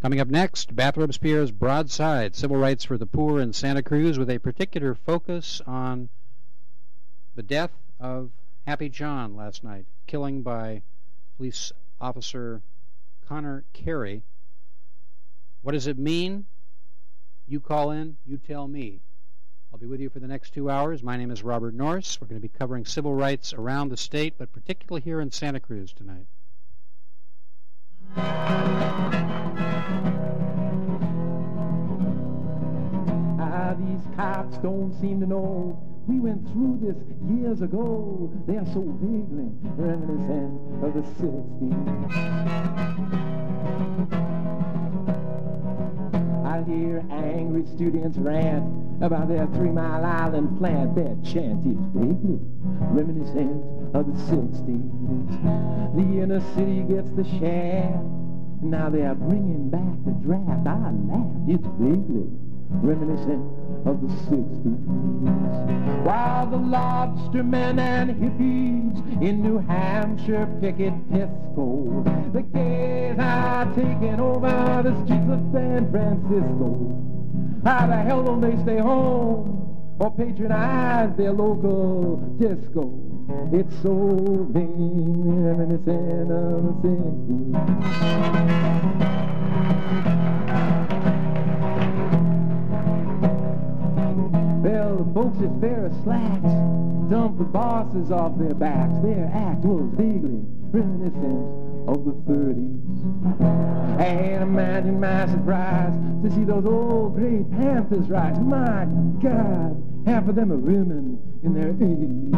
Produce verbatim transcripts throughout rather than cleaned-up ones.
Coming up next, Bathrobes Pierre's Broadside, Civil Rights for the Poor in Santa Cruz, with a particular focus on the death of Happy John last night, killing by police officer Connor Carey. What does it mean? You call in, you tell me. I'll be with you for the next two hours. My name is Robert Norris. We're going to be covering civil rights around the state, but particularly here in Santa Cruz tonight. Ah, these cops don't seem to know we went through this years ago. They're so vaguely reminiscent of the sixties. I hear angry students rant about their Three Mile Island plant. Their chant is vaguely reminiscent of the sixties. The inner city gets the shaft. Now they're bringing back the draft. I laughed. It's vaguely reminiscent of the sixties. While the lobstermen and hippies in New Hampshire picket Pisco, the gays are taking over the streets of San Francisco. How the hell don't they stay home or patronize their local disco? It's so vaguely reminiscent of the sixties. Well, the folks at Ferris Slacks dumped the bosses off their backs. Their act was vaguely reminiscent of the thirties. And imagine my surprise to see those old gray Panthers rise. My God, half of them are women in their eighties.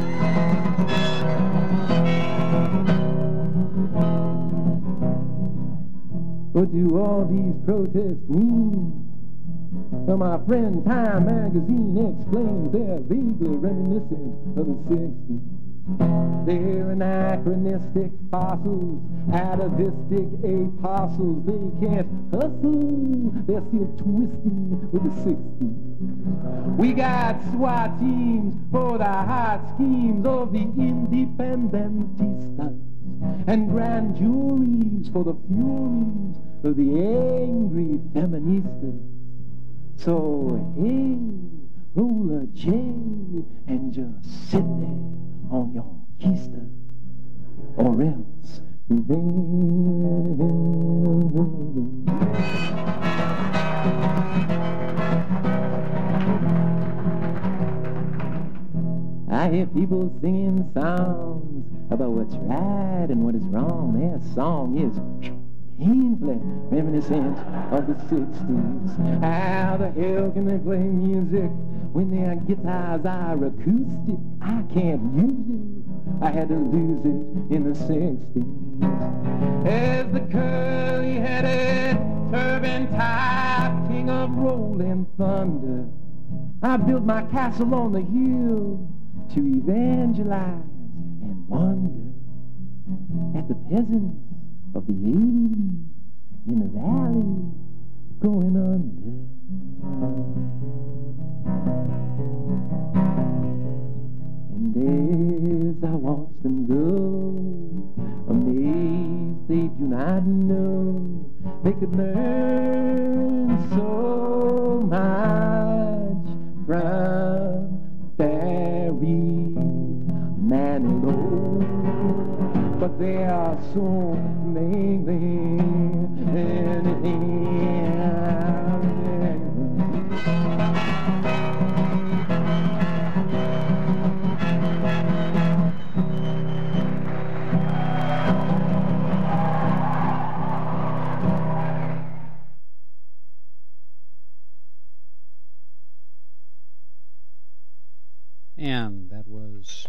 What do all these protests mean? Well, my friend Time Magazine explains they're vaguely reminiscent of the sixties. They're anachronistic fossils, atavistic apostles. They can't hustle, they're still twisting with the sixties. We got SWAT teams for the hot schemes of the independentistas, and grand juries for the furies of the angry feministas. So, hey, roll a J and just sit there on your keister, or else I hear people singing songs about what's right and what is wrong. Their song is painfully reminiscent of the sixties. How the hell can they play music when their guitars are acoustic? I can't use it. I had to lose it in the sixties. As the curly-headed, turban-type king of rolling thunder, I built my castle on the hill to evangelize and wonder at the peasants of the eighties in the valley going under. And as I watch them go, amazed they do not know they could learn so much from Barry Manilow. But there are so many And that was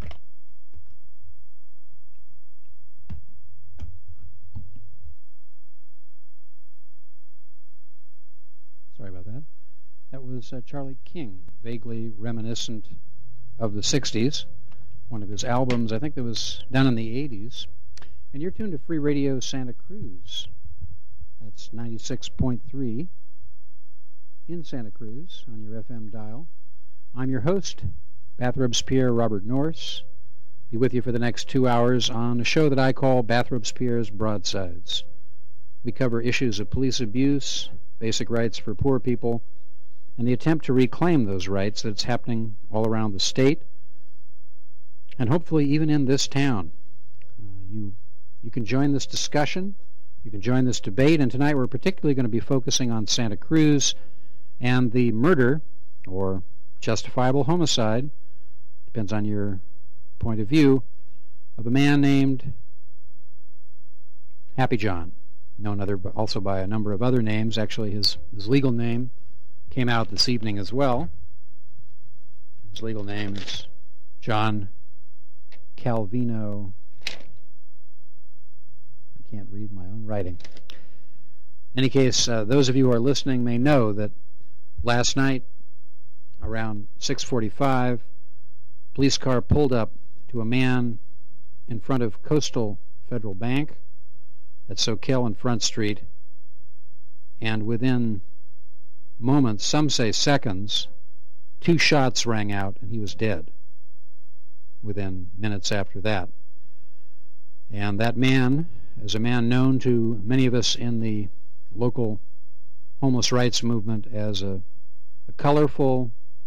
sorry about that. That was uh, Charlie King, vaguely reminiscent of the sixties. One of his albums, I think that was done in the eighties. And you're tuned to Free Radio Santa Cruz. That's ninety-six point three in Santa Cruz on your F M dial. I'm your host, Bathrobes Pierre Robert Norris. Be with you for the next two hours on a show that I call Bathrobes Pierre's Broadsides. We cover issues of police abuse, basic rights for poor people, and the attempt to reclaim those rights that's happening all around the state, and hopefully even in this town. Uh, you, you can join this discussion, you can join this debate, and tonight we're particularly going to be focusing on Santa Cruz and the murder, or justifiable homicide, depends on your point of view, of a man named Happy John, known other, also by a number of other names. Actually, his, his legal name came out this evening as well. His legal name is John Calvino. I can't read my own writing. In any case, uh, those of you who are listening may know that last night, around six forty-five, a police car pulled up to a man in front of Coastal Federal Bank at Soquel and Front Street, and within moments, some say seconds, two shots rang out and he was dead within minutes after that. And that man is a man known to many of us in the local homeless rights movement as a, a colorful,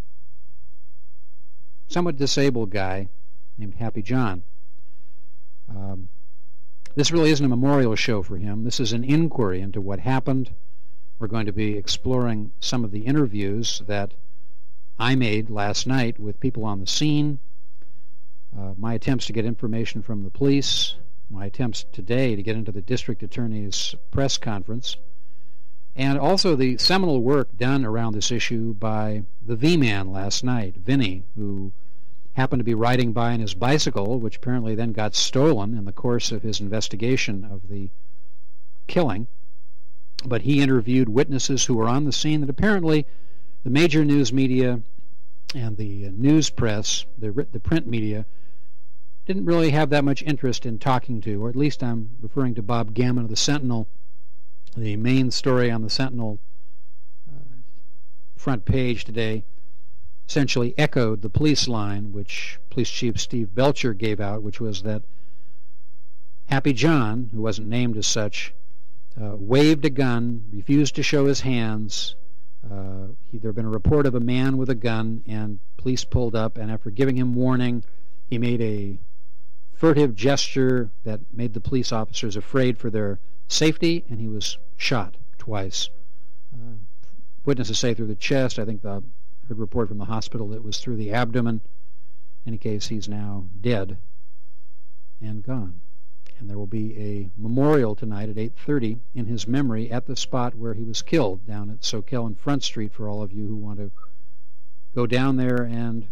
somewhat disabled guy named Happy John. Um, this really isn't a memorial show for him. This is an inquiry into what happened. We're going to be exploring some of the interviews that I made last night with people on the scene, uh, my attempts to get information from the police, my attempts today to get into the district attorney's press conference, and also the seminal work done around this issue by the V-Man last night, Vinny, who happened to be riding by on his bicycle, which apparently then got stolen in the course of his investigation of the killing. But he interviewed witnesses who were on the scene that apparently the major news media and the uh, news press, the, the print media, didn't really have that much interest in talking to, or at least I'm referring to Bob Gammon of the Sentinel. The main story on the Sentinel uh, front page today essentially echoed the police line, which Police Chief Steve Belcher gave out, which was that Happy John, who wasn't named as such, uh, waved a gun, refused to show his hands. Uh, he, there had been a report of a man with a gun, and police pulled up, and after giving him warning, he made a furtive gesture that made the police officers afraid for their safety, and he was shot twice. Uh, witnesses say through the chest. I think the heard a report from the hospital that it was through the abdomen. In any case, he's now dead and gone. And there will be a memorial tonight at eight thirty in his memory at the spot where he was killed, down at Soquel and Front Street, for all of you who want to go down there and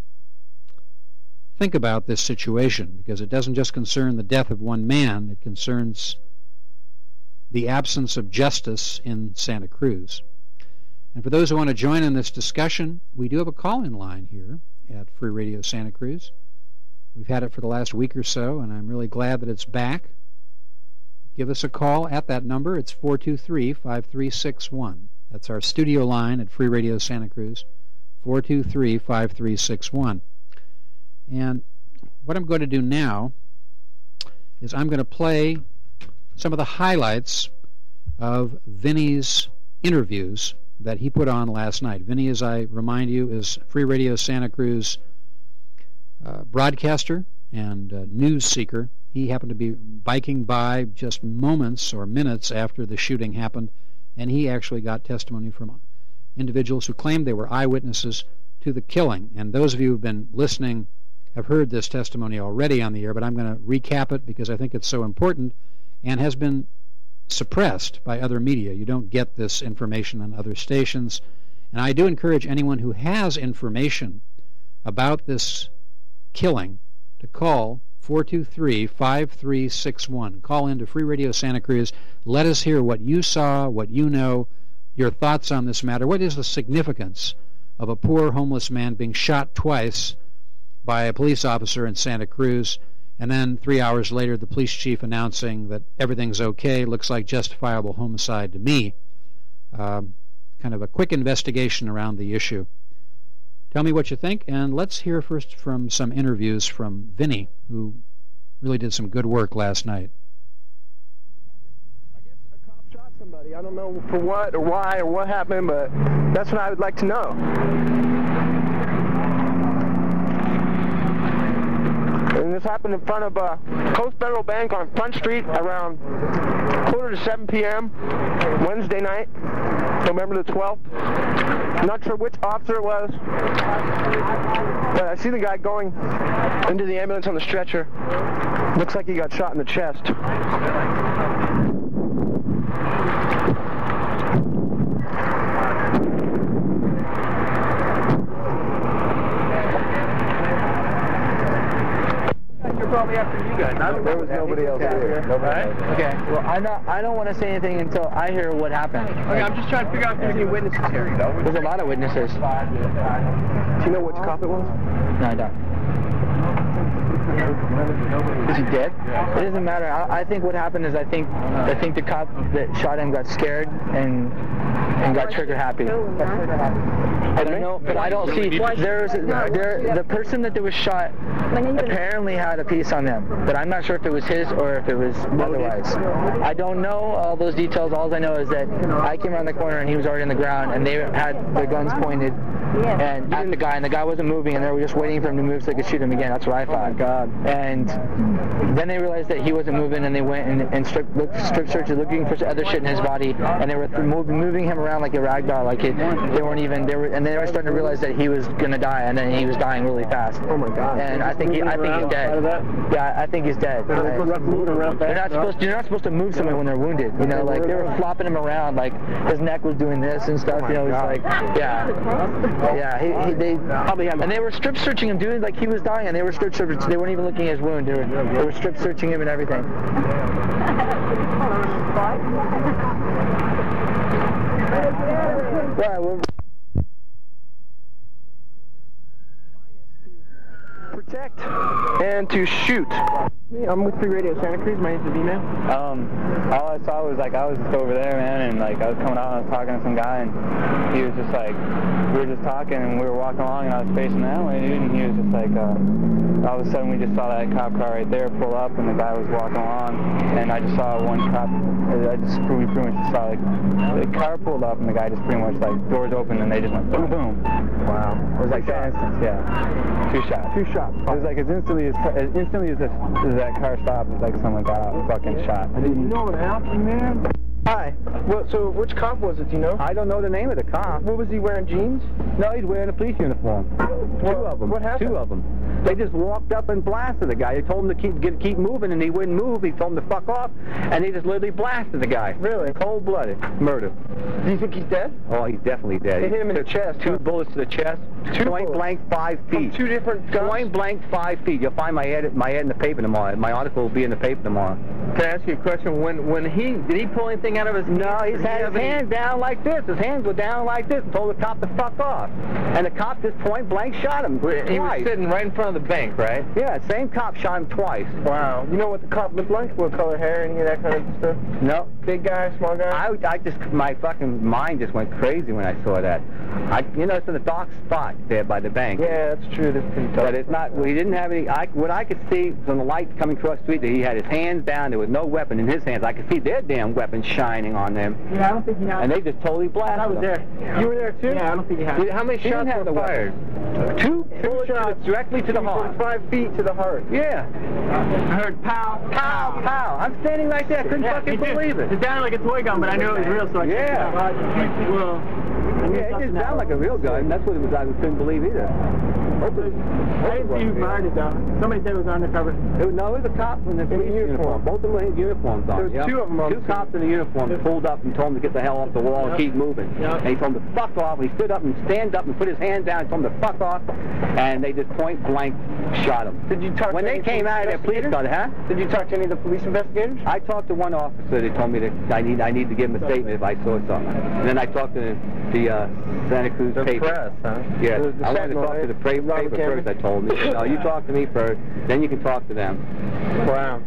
think about this situation, because it doesn't just concern the death of one man, it concerns the absence of justice in Santa Cruz. And for those who want to join in this discussion, we do have a call-in line here at Free Radio Santa Cruz. We've had it for the last week or so, and I'm really glad that it's back. Give us a call at that number. It's four two three, five three six one. That's our studio line at Free Radio Santa Cruz, four two three, five three six one. And what I'm going to do now is I'm going to play some of the highlights of Vinny's interviews that he put on last night. Vinny, as I remind you, is Free Radio Santa Cruz uh, broadcaster and uh, news seeker. He happened to be biking by just moments or minutes after the shooting happened, and he actually got testimony from individuals who claimed they were eyewitnesses to the killing. And those of you who have been listening have heard this testimony already on the air, but I'm going to recap it because I think it's so important and has been suppressed by other media. You don't get this information on other stations. And I do encourage anyone who has information about this killing to call four two three, five three six one. Call into Free Radio Santa Cruz. Let us hear what you saw, what you know, your thoughts on this matter. What is the significance of a poor homeless man being shot twice by a police officer in Santa Cruz, and then three hours later the police chief announcing that everything's okay? Looks like justifiable homicide to me. Um, kind of a quick investigation around the issue. Tell me what you think, and let's hear first from some interviews from Vinny, who really did some good work last night. I guess a I don't know for what or why or what happened, but that's what I would like to know. And this happened in front of uh, Coast Federal Bank on Front Street around quarter to seven p m Wednesday night, November the twelfth. I'm not sure which officer it was, but I see the guy going into the ambulance on the stretcher. Looks like he got shot in the chest. Probably after you guys. I There was nobody else here. Right? Okay. Well, I don't. I don't want to say anything until I hear what happened. Okay, I'm just trying to figure out if there's any witnesses here. There's a lot of witnesses. Do you know which cop it was? No, I don't. Is he dead? It doesn't matter. I, I think what happened is I think I think the cop that shot him got scared and and got trigger happy. I don't know, but I don't see. There's there the person that was shot apparently had a piece on them, but I'm not sure if it was his or if it was otherwise. I don't know all those details. All I know is that I came around the corner and he was already on the ground, and they had their guns pointed and at the guy, and the guy wasn't moving, and they were just waiting for him to move so they could shoot him again. That's what I thought. Oh my God. And then they realized that he wasn't moving, and they went and, and strip, looked, strip searched, looking for other shit in his body, and they were th moving, moving him around like a rag doll, like it. They weren't even. They were, and they were starting to realize that he was gonna die, and then he was dying really fast. Oh my God. And I think he, I think he's dead. Yeah, I think he's dead. They're not supposed. You're not supposed to move somebody when they're wounded. You know, like they were flopping him around, like his neck was doing this and stuff. You know, it's like, yeah, yeah. He, he, they probably had, and they were strip searching him, doing like he was dying, and they were strip searching. They weren't even looking at his wound. They were, they were strip searching him and everything. Right. Well, protect and to shoot. I'm with Free Radio Santa Cruz. My name's Avina. Um, all I saw was like I was just over there, man, and like I was coming out and I was talking to some guy, and he was just like, we were just talking and we were walking along and I was facing that way, dude, and he was just like, uh, all of a sudden we just saw that cop car right there pull up, and the guy was walking along, and I just saw one cop. I just we pretty much just saw like the car pulled up, and the guy just pretty much like doors opened and they just went boom boom. Wow. It was like that instance, yeah. Two shots. Two shots. It was like as instantly as, as instantly as, this, as that car stopped, it's like someone got out and fucking shot. Did you know what happened, man? Hi. Well, so which cop was it? Do you know? I don't know the name of the cop. What was he wearing? Jeans? No, he's wearing a police uniform. Well, Two of them. What happened? Two of them. They just walked up and blasted the guy. They told him to keep get, keep moving, and he wouldn't move. He told him to fuck off, and they just literally blasted the guy. Really? Cold-blooded murder. Do you think he's dead? Oh, he's definitely dead. They hit him in the chest. Two huh? bullets to the chest. Two point bullets. blank five feet. From two different guns? Point blank five feet. You'll find my ad, my ad in the paper tomorrow. My article will be in the paper tomorrow. Can I ask you a question? When when he did he pull anything out of his No, he's had his hands down like this. His hands were down like this and told the cop to fuck off. And the cop just point blank shot him twice. He was sitting right in front of the bank, right? Yeah, same cop shot him twice. Wow. You know what the cop looked like? What color hair, any of that kind of stuff? No. Big guy, small guy? I, I just, my fucking mind just went crazy when I saw that. I, you know, it's in a dark spot there by the bank. Yeah, that's true. That's pretty tough. But it's not, well, he didn't have any, I, what I could see from the light coming across the street, that he had his hands down, there was no weapon in his hands. I could see their damn weapons shining on them. Yeah, I don't think he had. And they just totally blasted I was him. there. You were there too? Yeah, I don't think he had. How many He didn't shots have were the fired? weapon. Two, Two bullets shots directly to the heart. Five feet to the heart. Yeah. I heard pow, Pow, pow. I'm standing right there. I couldn't Yeah, fucking me too. believe it. It sounded like a toy gun, but I knew it was real, so I Yeah. Well, Yeah, it didn't sound like a real gun. That's what it was. I couldn't believe either. I didn't see who fired it though. Somebody said it was undercover. It was, no, it was a cop in the police uniform. Both of them had uniforms on. There was Yep. two of them on Two the cops in a uniform pulled up and told him to get the hell off the wall and Yep. keep moving. Yep. And he told him to fuck off. He stood up and stand up and put his hand down and told him to fuck off. And they just point blank shot him. Did you talk When to they any came police out of their police gun, huh? Did you talk to any of the police investigators? I talked to one officer that told me that I need I need to give him a statement if I saw something. And then I talked to the uh, Santa Cruz The paper. press, huh? Yes, The- the I wanted to Sentinel, talk to the right? pra- Robert paper Cameron? first, I told him. He said, no, you talk to me first, then you can talk to them. Wow.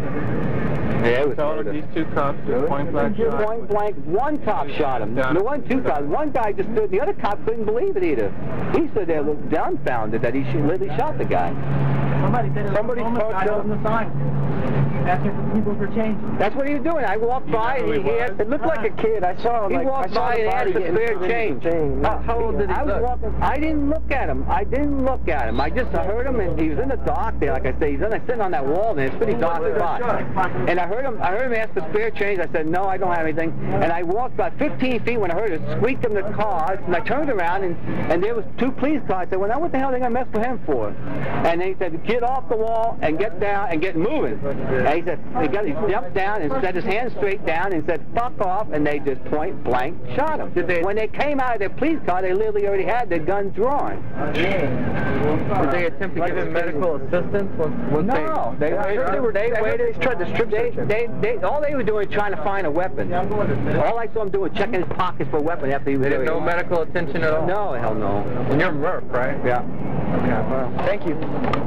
Yeah, it was So murder. these two cops just point blank shot. Point blank, one cop shot him. Done. No, one, two cops. One guy just stood, the other cop couldn't believe it either. He stood there looked dumbfounded that he sh- literally shot the guy. Somebody said it was Somebody a homeless caught guy you. holding the sign. asking for people for change. That's what he was doing. I walked by and he, he had, It looked like a kid. I saw him. he like, walked I saw by the and asked body for getting spare change. change. How, how old did he I was look? Walking, I didn't look at him. I didn't look at him. I just I heard him, and he was in the dark there. Like I say, he's in, sitting on that wall there. It's a pretty dark spot. And I heard him. I heard him ask for spare change. I said, no, I don't have anything. And I walked about fifteen feet when I heard it squeak in the car. And I turned around, and, and there was two police cars. I said, well, now what the hell are they going to mess with him for? And then he said, get off the wall and get down and get moving. And he said, he, got, he jumped down and set his hands straight down and said, fuck off. And they just point blank shot him. Did they, when they came out of their police car, they literally already had their guns drawn. Did they attempt to give him medical assistance? Was, was no, they, they, they, were, they waited. They tried to strip they, they, they, All they were doing was trying to find a weapon. All I saw him doing was checking his pockets for a weapon after he was there. No medical attention at all? No, hell no. And you're Murph, right? Yeah. Okay, well, thank you.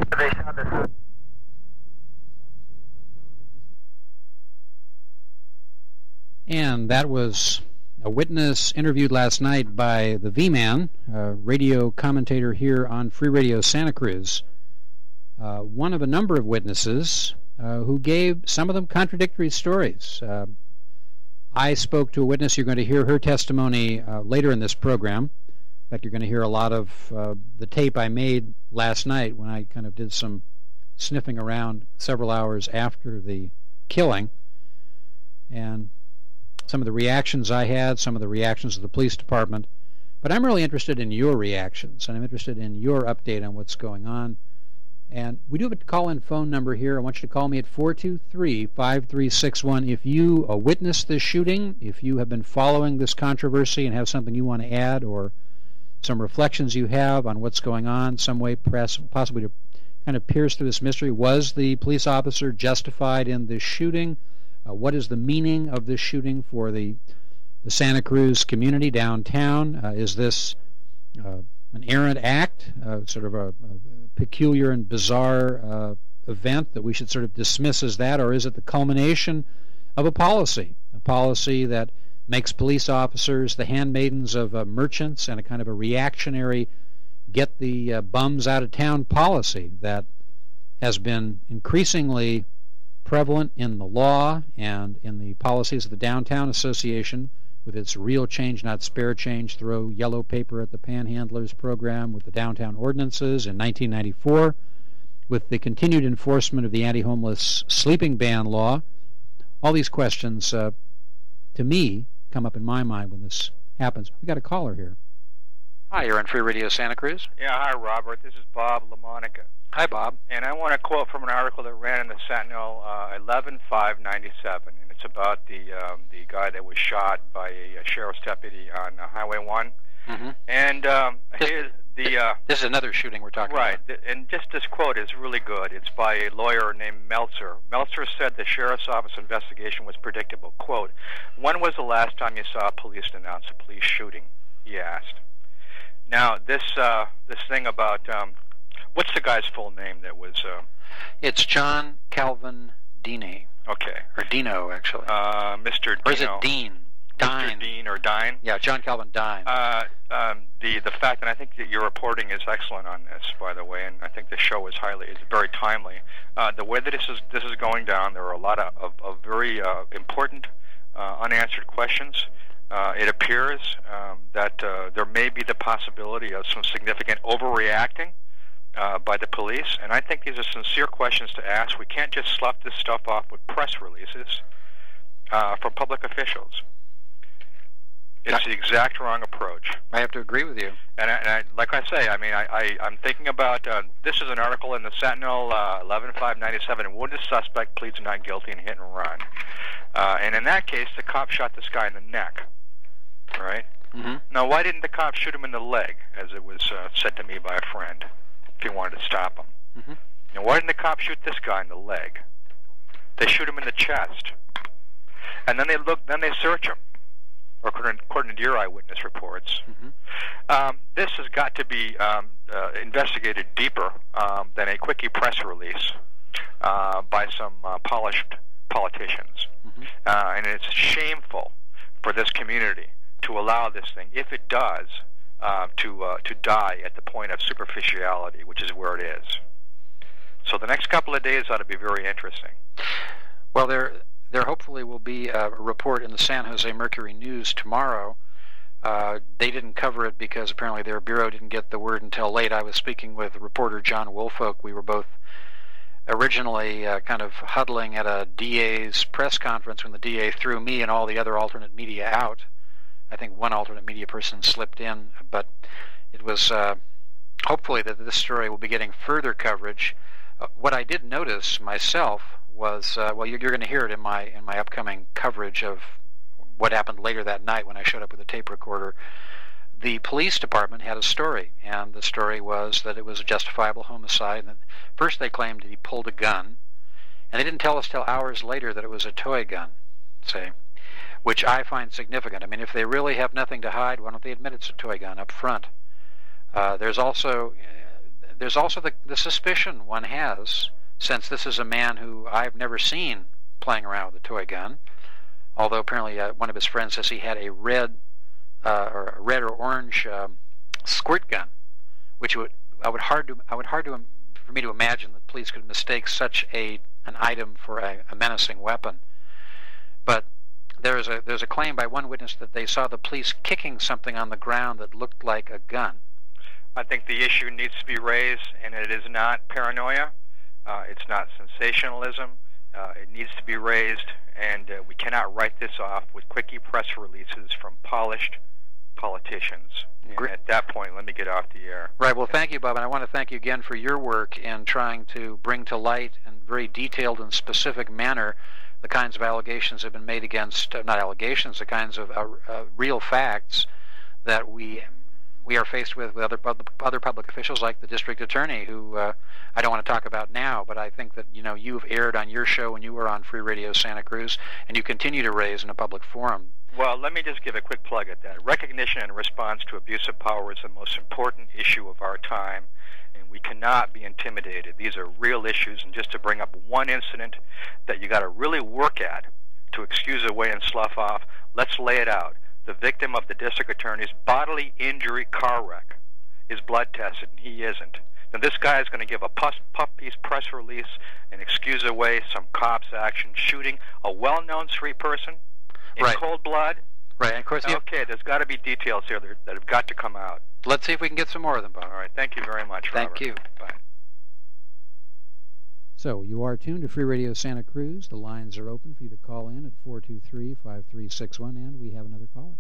And that was a witness interviewed last night by the V-Man, a radio commentator here on Free Radio Santa Cruz. Uh, one of a number of witnesses uh, who gave some of them contradictory stories. Uh, I spoke to a witness. You're going to hear her testimony uh, later in this program. In fact, you're going to hear a lot of uh, the tape I made last night when I kind of did some sniffing around several hours after the killing. And some of the reactions I had, some of the reactions of the police department. But I'm really interested in your reactions, and I'm interested in your update on what's going on. And we do have a call-in phone number here. I want you to call me at four two three, five three six one. If you uh, witnessed this shooting, if you have been following this controversy and have something you want to add, or some reflections you have on what's going on, some way press, possibly to kind of pierce through this mystery. Was the police officer justified in this shooting? Uh, what is the meaning of this shooting for the, the Santa Cruz community downtown? Uh, is this uh, an errant act, uh, sort of a, a peculiar and bizarre uh, event that we should sort of dismiss as that, or is it the culmination of a policy, a policy that makes police officers the handmaidens of uh, merchants, and a kind of a reactionary get the uh, bums out of town policy that has been increasingly prevalent in the law and in the policies of the Downtown Association, with its real change, not spare change, throw yellow paper at the panhandlers program, with the downtown ordinances in nineteen ninety-four, with the continued enforcement of the anti-homeless sleeping ban law. All these questions, uh, to me, come up in my mind when this happens. We got a caller here. Hi, you're on Free Radio Santa Cruz. Yeah, hi, Robert. This is Bob LaMonica. Hi, Bob. And I want to quote from an article that ran in the Sentinel, uh, eleven five ninety-seven, and it's about the um, the guy that was shot by a, a sheriff's deputy on uh, Highway one. Mm-hmm. And um, this, his, the uh, this is another shooting we're talking right, about. Right, and just this quote is really good. It's by a lawyer named Meltzer. Meltzer said the sheriff's office investigation was predictable. Quote, when was the last time you saw police announce a police shooting? He asked. Now, this uh, this thing about... Um, what's the guy's full name that was... Uh, it's John Calvin Dini. Okay. Or Dino, actually. Uh, Mister Dino. Or is it Dean? Dine. Mister Dean or Dine? Yeah, John Calvin Dine. Uh, um, the the fact, and I think that your reporting is excellent on this, by the way, and I think the show is highly, is very timely. Uh, the way that this is this is going down, there are a lot of, of, of very uh, important uh, unanswered questions. Uh, it appears um, that uh, there may be the possibility of some significant overreacting uh, by the police, and I think these are sincere questions to ask. We can't just slough this stuff off with press releases uh, from public officials. It's the exact wrong approach. I have to agree with you. And, I, and I, like I say, I mean, I, I, I'm thinking about, uh, this is an article in the Sentinel, uh, eleven five ninety-seven, wounded suspect pleads not guilty in hit and run. Uh, and in that case, the cop shot this guy in the neck. Right? Mm-hmm. Now, why didn't the cop shoot him in the leg, as it was uh, said to me by a friend, if he wanted to stop him? Mm-hmm. Now, why didn't the cop shoot this guy in the leg? They shoot him in the chest. And then they look, then they search him, according, according to your eyewitness reports. Mm-hmm. Um, this has got to be um, uh, investigated deeper um, than a quickie press release uh, by some uh, polished politicians. Mm-hmm. Uh, and it's shameful for this community to allow this thing, if it does, uh, to uh, to die at the point of superficiality, which is where it is. So the next couple of days ought to be very interesting. Well, there there hopefully will be a report in the San Jose Mercury News tomorrow. Uh, they didn't cover it because apparently their bureau didn't get the word until late. I was speaking with reporter John Woolfolk. We were both originally uh, kind of huddling at a D A's press conference when the D A threw me and all the other alternate media out. I think one alternate media person slipped in, but it was uh, hopefully that this story will be getting further coverage. Uh, what I did notice myself was, uh, well, you're, you're going to hear it in my in my upcoming coverage of what happened later that night when I showed up with a tape recorder. The police department had a story, and the story was that it was a justifiable homicide. And first they claimed that he pulled a gun, and they didn't tell us till hours later that it was a toy gun, say, which I find significant. I mean, if they really have nothing to hide, why don't they admit it's a toy gun up front? Uh, there's also there's also the, the suspicion one has, since this is a man who I've never seen playing around with a toy gun, although apparently uh, one of his friends says he had a red uh, or a red or orange um, squirt gun, which would I would hard to I would hard to for me to imagine that police could mistake such a an item for a, a menacing weapon. But there's a there's a claim by one witness that they saw the police kicking something on the ground that looked like a gun. I think the issue needs to be raised, and it is not paranoia. Uh, it's not sensationalism. Uh, it needs to be raised, and uh, we cannot write this off with quickie press releases from polished politicians. And at that point, let me get off the air. Right. Well, thank you, Bob, and I want to thank you again for your work in trying to bring to light in very detailed and specific manner the kinds of allegations that have been made against, uh, not allegations, the kinds of uh, uh, real facts that we we are faced with with other other public officials like the district attorney, who uh, I don't want to talk about now, but I think that you know you've aired on your show when you were on Free Radio Santa Cruz, and you continue to raise in a public forum. Well, let me just give a quick plug at that. Recognition and response to abuse of power is the most important issue of our time, and we cannot be intimidated. These are real issues, and just to bring up one incident that you got to really work at to excuse away and slough off, let's lay it out. The victim of the district attorney's bodily injury car wreck is blood tested, and he isn't. Then this guy is going to give a puff, puff piece press release and excuse away some cops' action shooting a well-known street person in right. cold blood. Right, and of course. Okay, there's got to be details here that, that have got to come out. Let's see if we can get some more of them, Bob. All right, thank you very much, Robert. Thank you. Bye. So, you are tuned to Free Radio Santa Cruz. The lines are open for you to call in at four two three, five three six one, and we have another caller.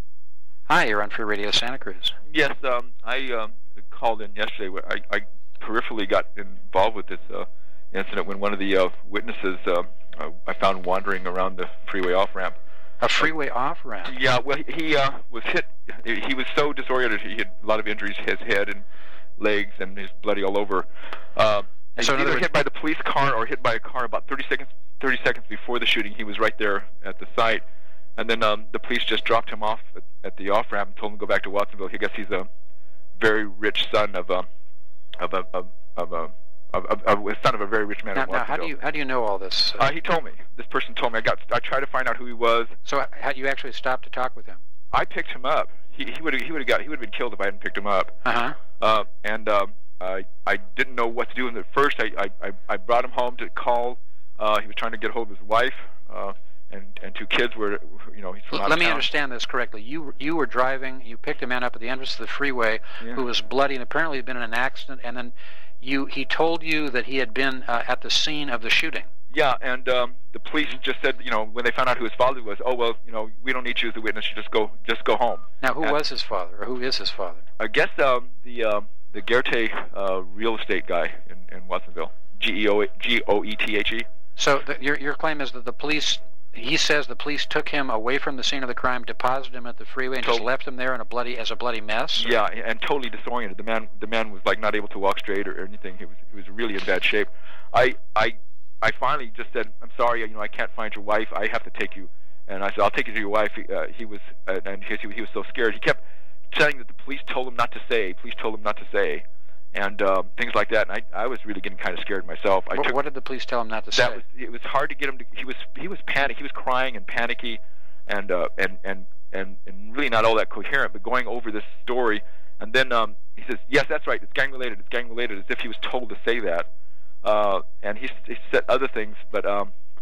Hi, you're on Free Radio Santa Cruz. Yes, um, I um, called in yesterday. I, I peripherally got involved with this uh, incident when one of the uh, witnesses uh, I found wandering around the freeway off-ramp. A freeway off-ramp? Yeah, well, he uh, was hit. He was so disoriented. He had a lot of injuries, his head and legs, and he's bloody all over. Uh, And so he was either hit by the police car or hit by a car about thirty seconds thirty seconds before the shooting. He was right there at the site. And then um, the police just dropped him off at, at the off-ramp and told him to go back to Watsonville. I guess he's a very rich son of a, of a, of a, of a, of a, of a son of a very rich man now, in now, Watsonville. how do you how do you know all this? Uh, he told me. This person told me. I got. I tried to find out who he was. So how you actually stopped to talk with him? I picked him up. He he would he would have got he would have been killed if I hadn't picked him up. Uh-huh. Uh and. Um, I I didn't know what to do. And at first, I, I, I brought him home to call. Uh, he was trying to get hold of his wife, uh, and and two kids were, you know, he's from out Let of me town. understand this correctly. You you were driving. You picked a man up at the entrance of the freeway Yeah. who was bloody and apparently had been in an accident. And then you he told you that he had been uh, at the scene of the shooting. Yeah, and um, the police just said, you know, when they found out who his father was, oh well, you know, we don't need you as the witness. You just go just go home. Now, who and was his father, or who is his father? I guess um, the um, the Gerte uh, real estate guy in, in Watsonville, G E O G O E T H E. So the, your your claim is that the police, he says the police took him away from the scene of the crime, deposited him at the freeway, and Tot- just left him there in a bloody as a bloody mess? Or? Yeah, and totally disoriented. The man the man was like not able to walk straight or, or anything. He was he was really in bad shape. I I I finally just said, I'm sorry, you know, I can't find your wife. I have to take you. And I said, I'll take you to your wife. He, uh, he was uh, and he, he was so scared. He kept saying that the police told him not to say. Police told him not to say. And um, things like that, and I, I was really getting kind of scared myself. I What, took, what did the police tell him not to that say? was it was hard to get him to. He was he was panic. He was crying and panicky, and uh, and and and and really not all that coherent. But going over this story, and then um, he says, "Yes, that's right. It's gang related. It's gang related," as if he was told to say that. Uh, and he, he said other things, but um,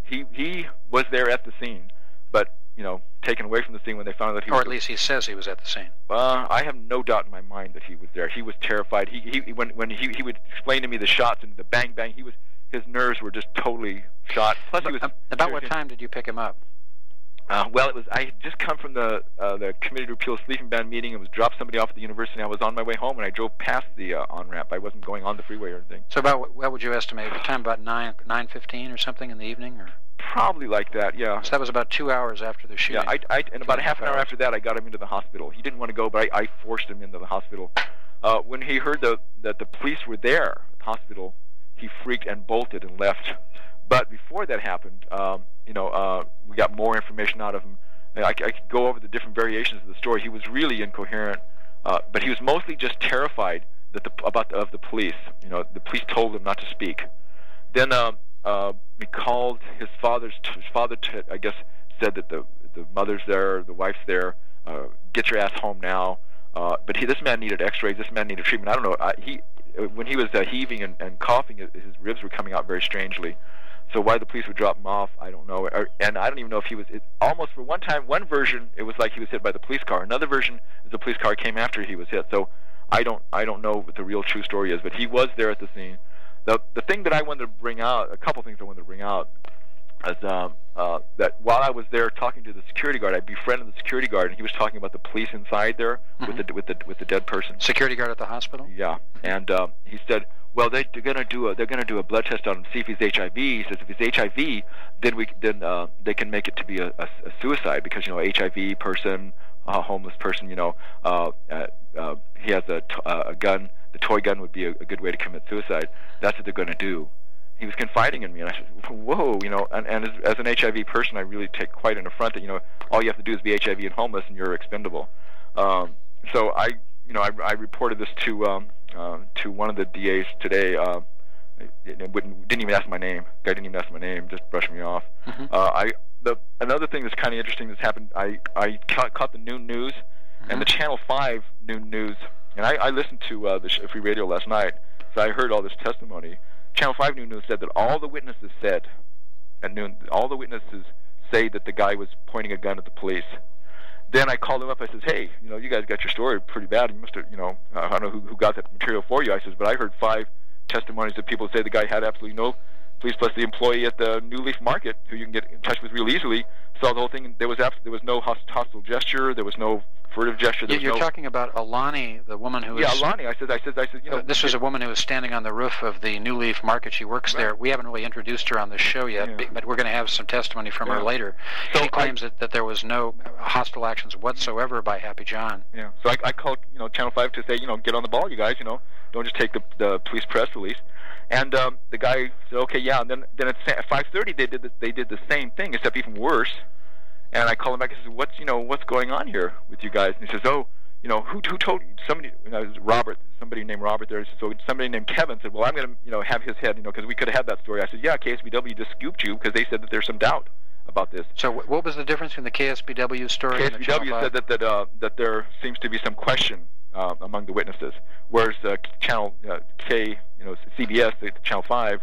he he was there at the scene, but you know, taken away from the scene when they found out that he or was. Or at least he says he was at the scene. Uh, I have no doubt in my mind that he was there. He was terrified. He he when when he he would explain to me the shots and the bang bang. He was his nerves were just totally shot. Plus, he was. About what time did you pick him up? Uh, well, it was. I had just come from the uh, the Committee to Repeal Sleeping Ban meeting and was dropped somebody off at the university. And I was on my way home, and I drove past the uh, on ramp. I wasn't going on the freeway or anything. So about what, what would you estimate? The time about nine nine fifteen or something in the evening, or probably like that. Yeah. So that was about two hours after the shooting. Yeah. I, I and about a half an hour after that, I got him into the hospital. He didn't want to go, but I, I forced him into the hospital. Uh, when he heard the, that the police were there at the hospital, he freaked and bolted and left. But before that happened, um, you know, uh, we got more information out of him. I, I could go over the different variations of the story. He was really incoherent, uh, but he was mostly just terrified that the, about the, of the police. You know, the police told him not to speak. Then uh, uh, we called his father's. T- his father, t- I guess, said that the the mother's there, the wife's there. Uh, get your ass home now. Uh, but he, this man needed X-rays. This man needed treatment. I don't know. I, he when he was uh, heaving and, and coughing, his ribs were coming out very strangely. So why the police would drop him off, I don't know. Or, and I don't even know if he was... It, almost for one time, one version, it was like he was hit by the police car. Another version is the police car came after he was hit. So I don't I don't know what the real true story is, but he was there at the scene. The the thing that I wanted to bring out, a couple things I wanted to bring out, is um, uh, that while I was there talking to the security guard, I befriended the security guard, and he was talking about the police inside there mm-hmm. with the with the with the dead person. Security guard at the hospital? Yeah, and um, he said, well, they, they're going to do a they're going to do a blood test on him to see if he's H I V. He says if he's H I V, then we then uh, they can make it to be a, a, a suicide because you know H I V person, a homeless person, you know, uh, uh, uh, he has a, t- uh, a gun. The toy gun would be a, a good way to commit suicide. That's what they're going to do. He was confiding in me, and I said, whoa, you know, and, and as, as an H I V person, I really take quite an affront that, you know, all you have to do is be H I V and homeless, and you're expendable. Um, so I, you know, I, I reported this to um, uh, to one of the D As today. Uh, it, it wouldn't, didn't even ask my name. The guy didn't even ask my name, just brushed me off. Mm-hmm. Uh, I the another thing that's kind of interesting that's happened. I I caught, caught the noon news mm-hmm. and the Channel Five noon news, and I, I listened to uh, the free radio last night, so I heard all this testimony. Channel five Noon News said that all the witnesses said at noon, all the witnesses say that the guy was pointing a gun at the police. Then I called him up. I says, hey, you know, you guys got your story pretty bad. You must have, you know, I don't know who, who got that material for you. I says, but I heard five testimonies that people say the guy had absolutely no police, plus the employee at the New Leaf Market, who you can get in touch with real easily, saw the whole thing. There was abs- there was no hostile gesture. There was no furtive gesture. There You're was no... talking about Alani, the woman who yeah, is... Yeah, Alani. I said, I said, I said, you know... Uh, this was a woman who was standing on the roof of the New Leaf Market. She works right. there. We haven't really introduced her on the show yet, yeah. but we're going to have some testimony from yeah. her later. So she claims I, that, that there was no hostile actions whatsoever by Happy John. Yeah. So I, I called, you know, Channel five to say, you know, get on the ball, you guys, you know. Don't just take the, the police press release. And um, the guy said, okay, yeah. And then, then at five thirty, they did the, they did the same thing, except even worse. And I called him back and said, what's, you know, what's going on here with you guys? And he says, oh, you know, who who told you? Somebody, you know, Robert, somebody named Robert there. So somebody named Kevin said, well, I'm going to, you know, have his head, you know, because we could have had that story. I said, yeah, K S B W just scooped you because they said that there's some doubt about this. So what was the difference between the K S B W story K S B W and the Channel said that that, uh, that there seems to be some question uh, among the witnesses, whereas uh, Channel uh, K, you know, C B S, the Channel five,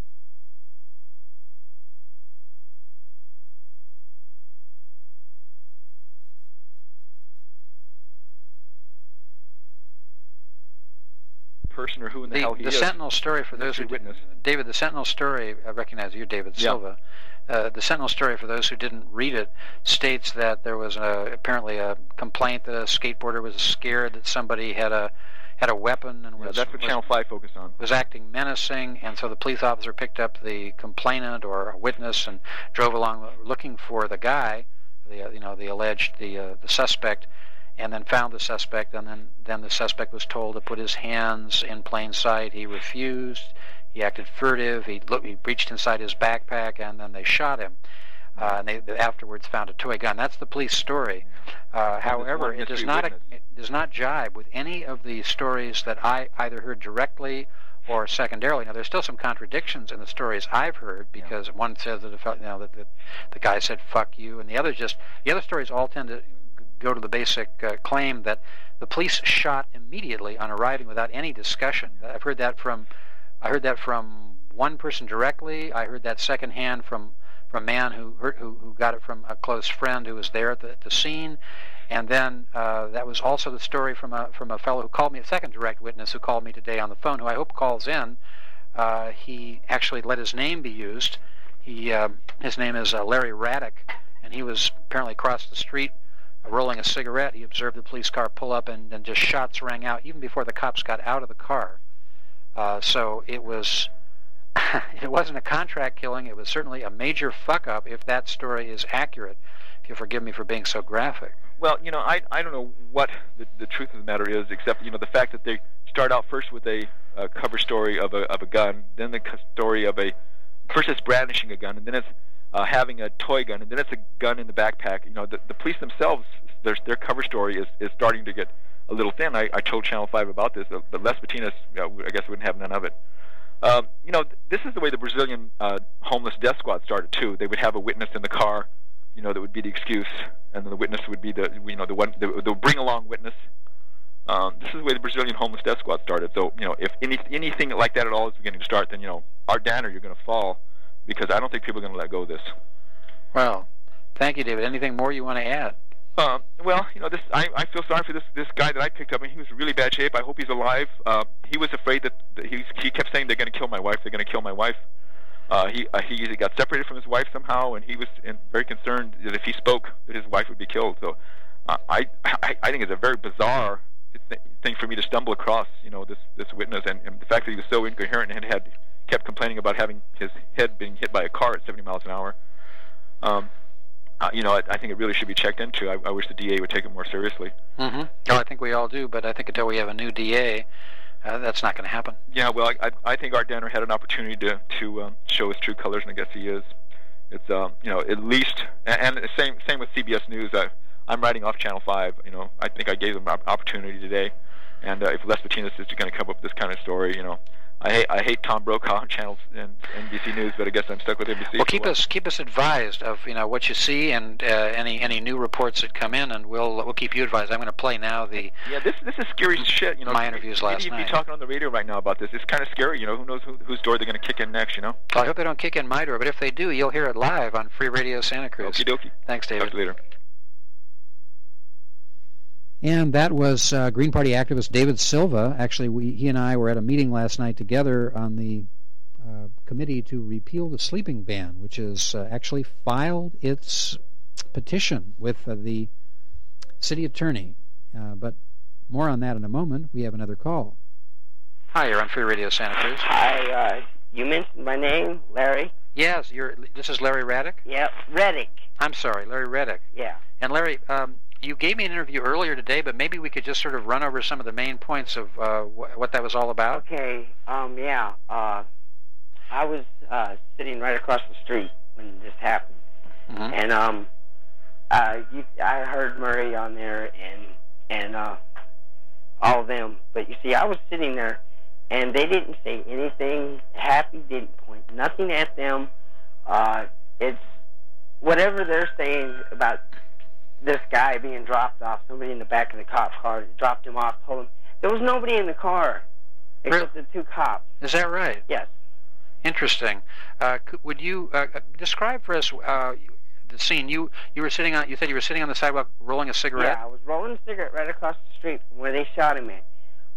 person or who in the, the hell he the is. The Sentinel story, for those who witness. David, the Sentinel story, I recognize you, David yeah. Silva. Uh, the Sentinel story, for those who didn't read it, states that there was a, apparently a complaint that a skateboarder was scared that somebody had a had a weapon and yeah, was that's what was, Channel five focused on. Was acting menacing, and so the police officer picked up the complainant or a witness and drove along looking for the guy, the you know the alleged the uh, the suspect. And then found the suspect, and then, then the suspect was told to put his hands in plain sight. He refused. He acted furtive. He, looked, he reached inside his backpack, and then they shot him. Uh, and they, they afterwards found a toy gun. That's the police story. Uh, however, it does not it does not jibe with any of the stories that I either heard directly or secondarily. Now, there's still some contradictions in the stories I've heard, because yeah. one says that, you know, that the, the guy said "fuck you," and the other just the other stories all tend to go to the basic uh, claim that the police shot immediately on arriving without any discussion. I've heard that from, I heard that from one person directly. I heard that secondhand from from a man who, heard, who who got it from a close friend who was there at the, the scene. And then uh, that was also the story from a from a fellow who called me, a second direct witness who called me today on the phone, who I hope calls in. Uh, he actually let his name be used. He uh, his name is uh, Larry Raddick, and he was apparently across the street uh, rolling a cigarette. He observed the police car pull up, and, and just shots rang out even before the cops got out of the car. Uh, so it was it wasn't a contract killing. It was certainly a major fuck up, if that story is accurate. If you'll forgive me for being so graphic. Well, you know, I I don't know what the, the truth of the matter is, except you know the fact that they start out first with a, a cover story of a of a gun, then the story of a first it's brandishing a gun, and then it's uh, having a toy gun, and then it's a gun in the backpack. You know, the, the police themselves, their their cover story is, is starting to get a little thin. I, I told Channel Five about this, but Les Patinas, you know, I guess, wouldn't have none of it. Um, you know, this is the way the Brazilian uh, homeless death squad started too. They would have a witness in the car, you know, that would be the excuse, and then the witness would be the, you know, the one, the, the bring along witness. Um, this is the way the Brazilian homeless death squad started. So, you know, if any, anything like that at all is beginning to start, then, you know, Art Danner, you're going to fall, because I don't think people are going to let go of this. Well, thank you, David. Anything more you want to add? Um, well, you know, this I, I feel sorry for this this guy that I picked up. I mean, he was in really bad shape. I hope he's alive. Uh, he was afraid that, that he he kept saying they're going to kill my wife. They're going to kill my wife. Uh, he uh, he got separated from his wife somehow, and he was in, very concerned that if he spoke, that his wife would be killed. So, uh, I, I I think it's a very bizarre th- thing for me to stumble across. You know, this this witness, and, and the fact that he was so incoherent and had kept complaining about having his head being hit by a car at seventy miles an hour. Um, Uh, you know, I, I think it really should be checked into. I, I wish the D A would take it more seriously. Mm-hmm. No, I think we all do, but I think until we have a new D A, uh, that's not going to happen. Yeah, well, I, I, I think Art Danner had an opportunity to to um, show his true colors, and I guess he is. It's um, you know, at least, and, and same same with C B S News. I, I'm writing off Channel Five. You know, I think I gave them an opportunity today, and uh, if Les Patinas is going to come up with this kind of story, you know. I hate I hate Tom Brokaw on channels and N B C News, but I guess I'm stuck with N B C. Well, keep us keep us advised of you know what you see and uh, any any new reports that come in, and we'll we'll keep you advised. I'm going to play now the yeah this this is scary shit. You know, my interviews last you'd night. You'd be talking on the radio right now about this. It's kind of scary. You know, who knows who, whose door they're going to kick in next? You know. Well, I hope they don't kick in my door, but if they do, you'll hear it live on Free Radio Santa Cruz. Okie dokie. Thanks, David. Talk to you later. And that was uh, Green Party activist David Silva. Actually, we, he and I were at a meeting last night together on the uh, committee to repeal the sleeping ban, which has uh, actually filed its petition with uh, the city attorney. Uh, but more on that in a moment. We have another call. Hi, you're on Free Radio Santa Cruz. Hi, uh, you mentioned my name, Larry? Yes, you're. This is Larry Raddick? Yep, Reddick. I'm sorry, Larry Reddick. Yeah. And Larry, um, you gave me an interview earlier today, but maybe we could just sort of run over some of the main points of uh, wh- what that was all about. Okay, um, yeah. Uh, I was uh, sitting right across the street when this happened. Mm-hmm. And um, uh, you, I heard Murray on there and, and uh, all of them. But you see, I was sitting there, and they didn't say anything. Happy didn't point nothing at them. Uh, it's whatever they're saying about this guy being dropped off, somebody in the back of the cop car dropped him off, told him. There was nobody in the car except really? the two cops. Is that right? Yes. Interesting. Uh, could, would you uh, describe for us uh, the scene? You you were sitting on. You said you were sitting on the sidewalk rolling a cigarette. Yeah, I was rolling a cigarette right across the street from where they shot him at.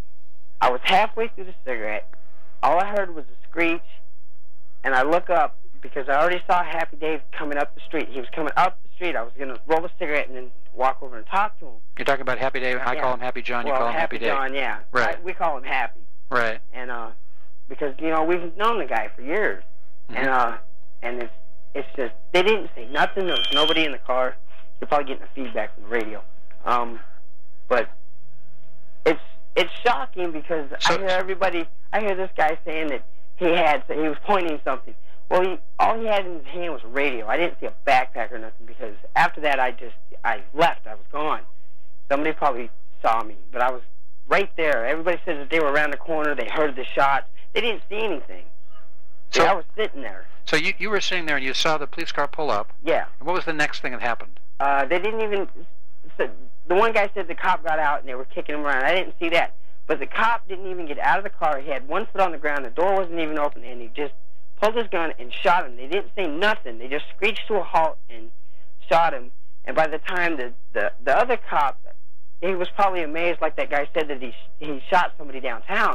I was halfway through the cigarette. All I heard was a screech, and I look up because I already saw Happy Dave coming up the street. He was coming up the street. I was going to roll a cigarette and then walk over and talk to him. You're talking about Happy Dave. I yeah. call him Happy John. You well, call him Happy, Happy Dave. John, yeah. Right. I, we call him Happy. Right. And uh, because you know we've known the guy for years, mm-hmm. and uh, and it's it's just they didn't say nothing. There was nobody in the car. You're probably getting the feedback from the radio. Um, but it's it's shocking because so, I hear everybody. I hear this guy saying that he had he was pointing something. Well, he, all he had in his hand was a radio. I didn't see a backpack or nothing because after that I just I left. I was gone. Somebody probably saw me, but I was right there. Everybody says that they were around the corner. They heard the shots. They didn't see anything. So, I was sitting there. So you you were sitting there and you saw the police car pull up. Yeah. And what was the next thing that happened? Uh, they didn't even. So the one guy said the cop got out and they were kicking him around. I didn't see that, but the cop didn't even get out of the car. He had one foot on the ground. The door wasn't even open, and he just pulled his gun and shot him. They didn't say nothing. They just screeched to a halt and shot him. And by the time the, the, the other cop, he was probably amazed, like that guy said, that he he shot somebody downtown.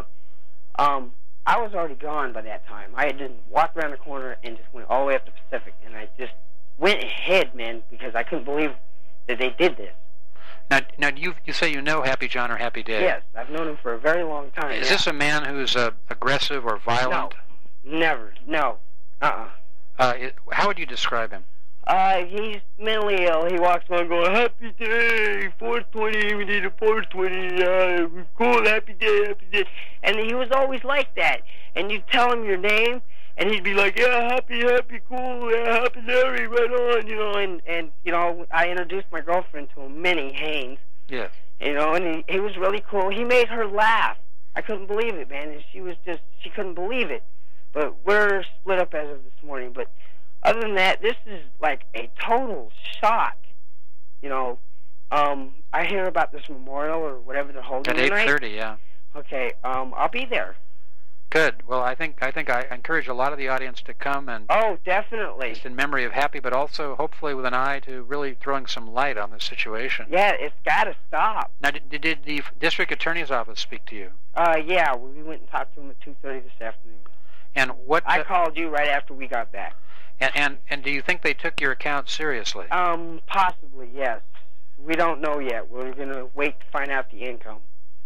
Um, I was already gone by that time. I had just walked around the corner and just went all the way up to Pacific, and I just went ahead, man, because I couldn't believe that they did this. Now, now you you say you know Happy John or Happy Dave? Yes, I've known him for a very long time. Is yeah. this a man who's uh, aggressive or violent? No, never, no, uh-uh. Uh, it, how would you describe him? Uh, he's mentally ill. He walks around going, "Happy day, four twenty, we need a four twenty, uh, cool, happy day, happy day." And he was always like that. And you'd tell him your name, and he'd be like, "Yeah, happy, happy, cool, yeah, happy Larry, right on," you know, and, and, you know, I introduced my girlfriend to him, Minnie Haynes. Yes. You know, and he, he was really cool. He made her laugh. I couldn't believe it, man, and she was just, she couldn't believe it. But we're split up as of this morning, but other than that, this is like a total shock. You know, um, I hear about this memorial or whatever they're holding at eight thirty. Tonight. Yeah. Okay, um, I'll be there. Good. Well, I think I think I encourage a lot of the audience to come and. Oh, definitely. Just in memory of Happy, but also hopefully with an eye to really throwing some light on the situation. Yeah, it's got to stop. Now, did, did the district attorney's office speak to you? Uh, yeah, we went and talked to him at two thirty this afternoon. And what? I uh, called you right after we got back. And, and and do you think they took your account seriously? Um, possibly, yes. We don't know yet. We're going to wait to find out the income.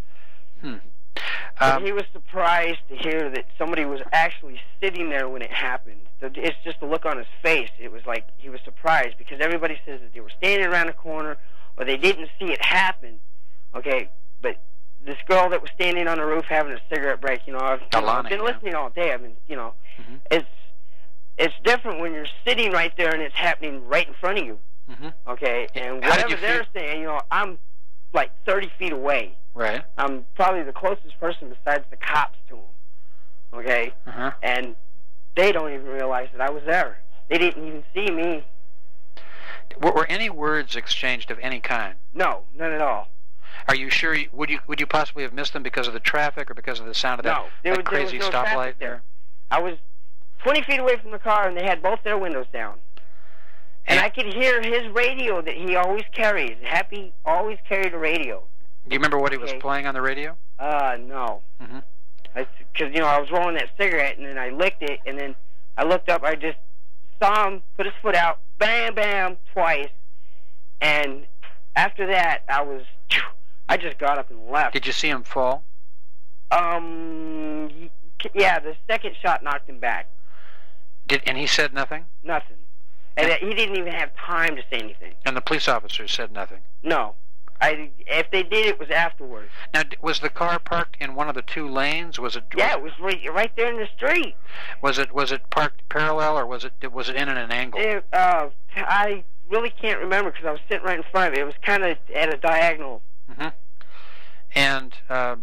Hmm. But Um, he was surprised to hear that somebody was actually sitting there when it happened. So it's just the look on his face. It was like he was surprised because everybody says that they were standing around the corner or they didn't see it happen. Okay, but this girl that was standing on the roof having a cigarette break, you know, I've, you know, I've been yeah. listening all day. I mean, you know, mm-hmm. it's it's different when you're sitting right there and it's happening right in front of you. Mm-hmm. Okay, and How did whatever you they're feel? saying, you know, I'm like thirty feet away. Right. I'm probably the closest person besides the cops to him. Okay? Uh-huh. And they don't even realize that I was there. They didn't even see me. Were, were any words exchanged of any kind? No, none at all. Are you sure? You, would you would you possibly have missed them because of the traffic or because of the sound of that, No, there that was, there crazy was no stoplight traffic there? I was twenty feet away from the car, and they had both their windows down. And, and I could hear his radio that he always carries. Happy always carried a radio. Do you remember what he was Okay. playing on the radio? Uh, no. Mm-hmm. Because, you know, I was rolling that cigarette, and then I licked it, and then I looked up, I just saw him put his foot out, bam, bam, twice. And after that, I was, I just got up and left. Did you see him fall? Um, yeah, the second shot knocked him back. Did and he said nothing? Nothing. And Yeah. he didn't even have time to say anything. And the police officers said nothing? No. I, if they did, it was afterwards. Now, d- was the car parked in one of the two lanes? Was it? Yeah, was, it was right, right there in the street. Was it was it parked parallel or was it was it in at an angle? It, uh, I really can't remember because I was sitting right in front of it. It was kind of at a diagonal. Mm-hmm. And uh,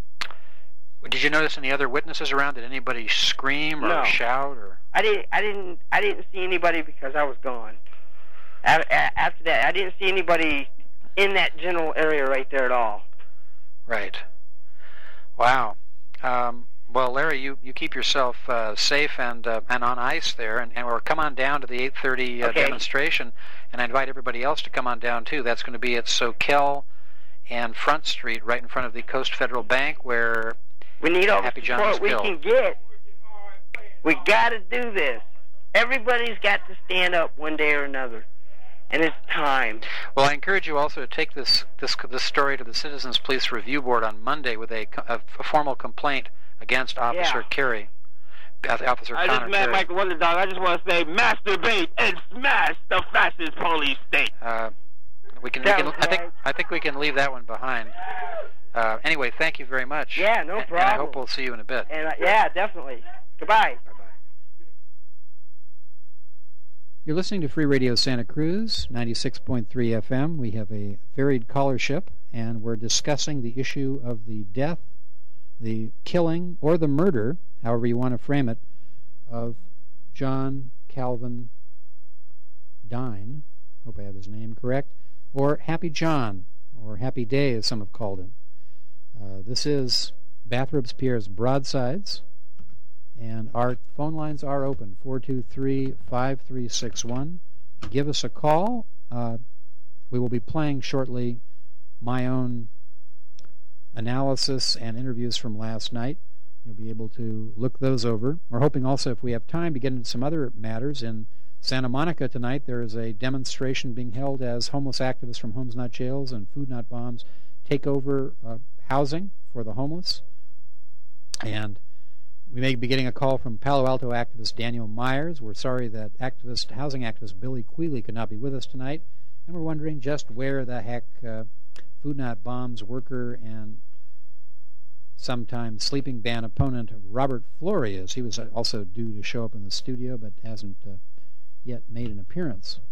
did you notice any other witnesses around? Did anybody scream or No. shout or? I didn't. I didn't. I didn't see anybody because I was gone. A- a- After that, I didn't see anybody in that general area right there at all. Right. Wow. Um, well, Larry, you, you keep yourself uh, safe and uh, and on ice there, and, and or come on down to the eight thirty uh, Okay. demonstration, and I invite everybody else to come on down too. That's going to be at Soquel and Front Street, right in front of the Coast Federal Bank, where We need all Happy the John was support we killed. can get. We got to do this. Everybody's got to stand up one day or another, and it's time. Well, I encourage you also to take this this this story to the Citizens Police Review Board on Monday with a, a, a formal complaint against Officer Yeah. Carey, uh, Officer I Connor just met Carey. Michael Wonder Dog. I just want to say masturbate and smash the fastest police state. Uh, we can, we can Sounds I think right. I think we can leave that one behind. Uh, anyway, thank you very much. Yeah, no And- problem. And I hope we'll see you in a bit. And uh, yeah, definitely. Goodbye. Bye-bye. You're listening to Free Radio Santa Cruz, ninety-six point three F M. We have a varied callership, and we're discussing the issue of the death, the killing, or the murder, however you want to frame it, of John Calvin Dine, hope I have his name correct, or Happy John, or Happy Day, as some have called him. Uh, this is Bathrobes Pierre's Broadsides, And our phone lines are open, four two three, five three six one. Give us a call. Uh, we will be playing shortly my own analysis and interviews from last night. You'll be able to look those over. We're hoping also, if we have time, to get into some other matters. In Santa Monica tonight, there is a demonstration being held as homeless activists from Homes Not Jails and Food Not Bombs take over uh, housing for the homeless. And we may be getting a call from Palo Alto activist Daniel Myers. We're sorry that activist, housing activist Billy Quealy could not be with us tonight. And we're wondering just where the heck uh, Food Not Bombs worker and sometime sleeping ban opponent Robert Flory is. He was also due to show up in the studio, but hasn't uh, yet made an appearance.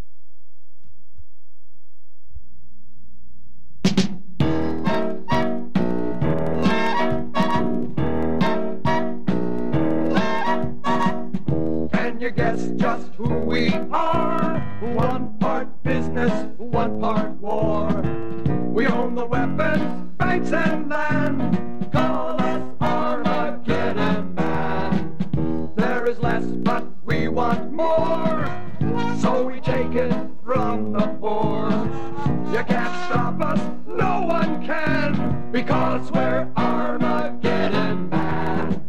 Can you guess just who we are? One part business, one part war. We own the weapons, banks and land. Call us Armageddon Man. There is less, but we want more. So we take it from the poor. You can't stop us, no one can, because we're Armageddon Man.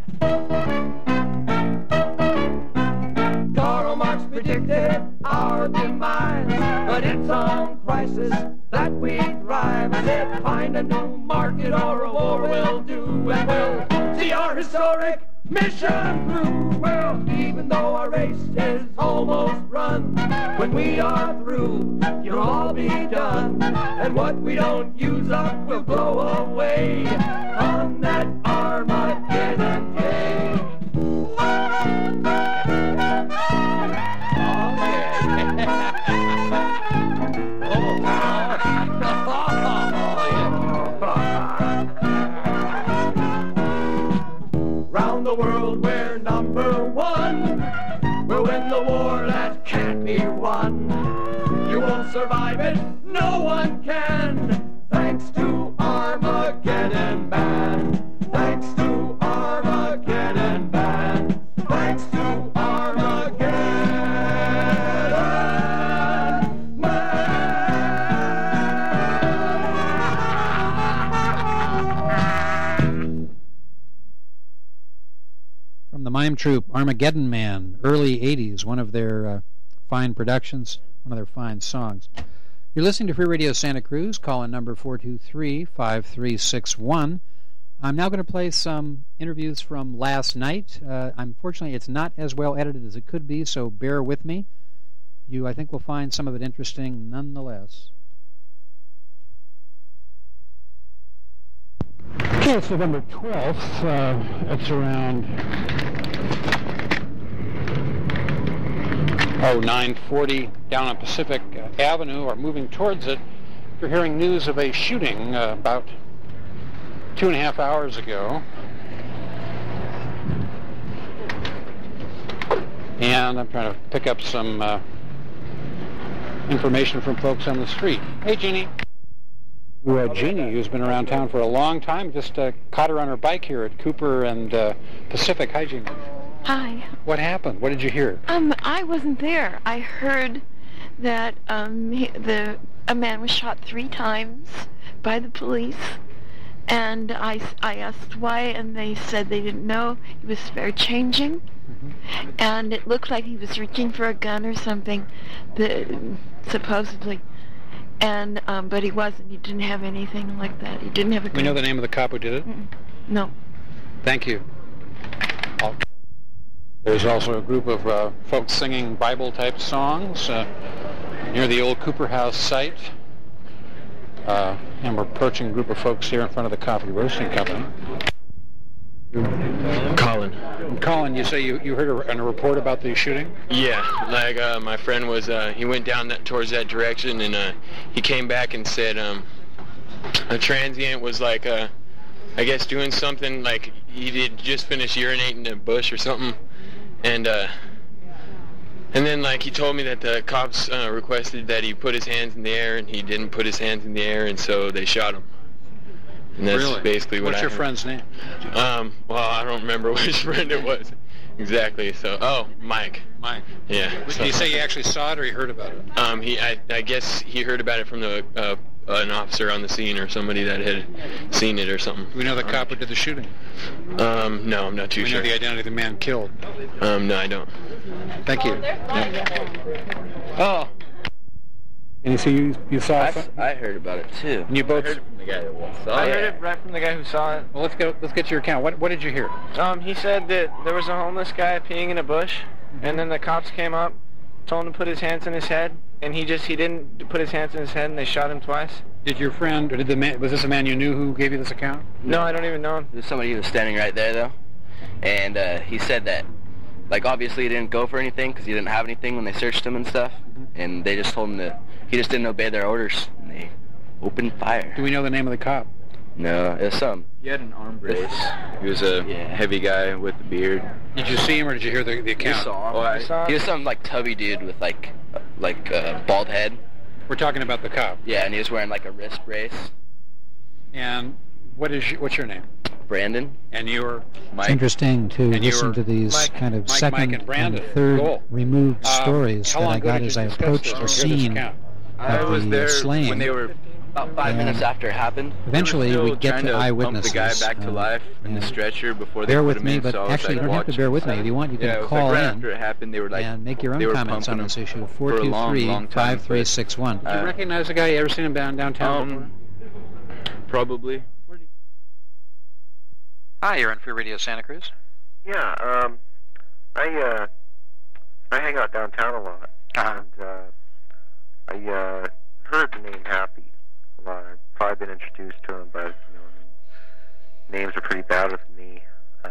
Karl Marx predicted our demise, but it's on crisis that we thrive. And if find a new market or a war will do, and we'll see our historic mission through. Well, even though our race is almost run, when we are through, you'll all be done. And what we don't use up will blow away on that Armageddon day. Round the world we're number one. We'll win the war that can't be won. You won't survive it, no one can. Thanks to Armageddon Man. Thanks to Armageddon Man. Thanks to Armageddon Man. From the mime troupe Armageddon Man, early eighties, one of their uh, fine productions, one of their fine songs. You're listening to Free Radio Santa Cruz. Call in number four two three, five three six one. I'm now going to play some interviews from last night. Uh, unfortunately, it's not as well edited as it could be, so bear with me. You, I think, will find some of it interesting nonetheless. Okay, it's November twelfth. Uh, it's around oh, nine forty down on Pacific Avenue, or moving towards it. You're hearing news of a shooting uh, about two and a half hours ago. And I'm trying to pick up some uh, information from folks on the street. Hey, Jeannie. Uh, Jeannie, who's been around town for a long time, just uh, caught her on her bike here at Cooper and uh, Pacific. Hi, Jeannie. Hi. What happened? What did you hear? Um, I wasn't there. I heard that um, he, the a man was shot three times by the police, and I, I asked why, and they said they didn't know. He was fair changing, mm-hmm. and it looked like he was reaching for a gun or something, the, supposedly. And um, but he wasn't. He didn't have anything like that. He didn't have a gun. We know the name of the cop who did it? Mm-mm. No. Thank you. I'll... There's also a group of uh, folks singing Bible-type songs uh, near the old Cooper House site. Uh, and we're approaching a group of folks here in front of the Coffee Roasting Company. Colin. Colin, you say you, you heard a, a report about the shooting? Yeah, like uh, my friend was, uh, he went down that, towards that direction, and uh, he came back and said um, a transient was like, uh, I guess doing something, like he did just finish urinating in a bush or something, and uh, and then like he told me that the cops uh, requested that he put his hands in the air, and he didn't put his hands in the air, and so they shot him. And that's really? basically what What's I your heard. friend's name? Um, well, I don't remember which friend it was. Exactly. So, oh, Mike. Mike. Yeah. Did so, you say you actually saw it or you heard about it? Um, he, I, I guess he heard about it from the uh, an officer on the scene or somebody that had seen it or something. Do we know the cop who did the shooting? Um, no, I'm not too we sure. We know the identity of the man killed. Um, no, I don't. Thank you. Yeah. Oh. And you see, you, you saw I, it? I heard about it too. And you both? I heard it from the guy that saw I it. heard it right from the guy who saw it. Well, let's go. Let's get your account. What What did you hear? Um, he said that there was a homeless guy peeing in a bush, and then the cops came up, told him to put his hands in his head, and he just he didn't put his hands in his head, and they shot him twice. Did your friend, or did the man? Was this a man you knew who gave you this account? No, I don't even know him. There's somebody who was standing right there though, and uh, he said that, like, obviously he didn't go for anything because he didn't have anything when they searched him and stuff, mm-hmm. and they just told him that he just didn't obey their orders, and they opened fire. Do we know the name of the cop? No, it was some. He had an arm brace. He was a yeah. heavy guy with a beard. Did you see him or did you hear the, the account? You saw him. Oh, I, saw him. He was some like tubby dude with like uh, like a uh, bald head. We're talking about the cop. Yeah, and he was wearing like a wrist brace. And what is your, what's your name? Brandon. And you're Mike. It's interesting to and listen to these Mike, kind of Mike, second Mike and, and third cool. removed um, stories that I got as I approached the scene I of was the there slaying. when they were about five and minutes after it happened. Eventually, we get trying to, to eyewitnesses. Pump the guy back to uh, life in the stretcher before they bear put with him me, in, but so I was, actually, like, you don't have to bear with me. If you want, you can yeah, it was call like right in after it happened, they were like, and make your they own were comments on pumping this him issue. for four a two long, three, long time, five three six one. Do you recognize the guy? You ever seen him down downtown? Um, probably. Hi, you're on Free Radio Santa Cruz. Yeah, um, I uh, I hang out downtown a lot, uh-huh. and uh, I uh, heard the name Happy a lot. I've probably been introduced to him, but you know, I mean, names are pretty bad with me.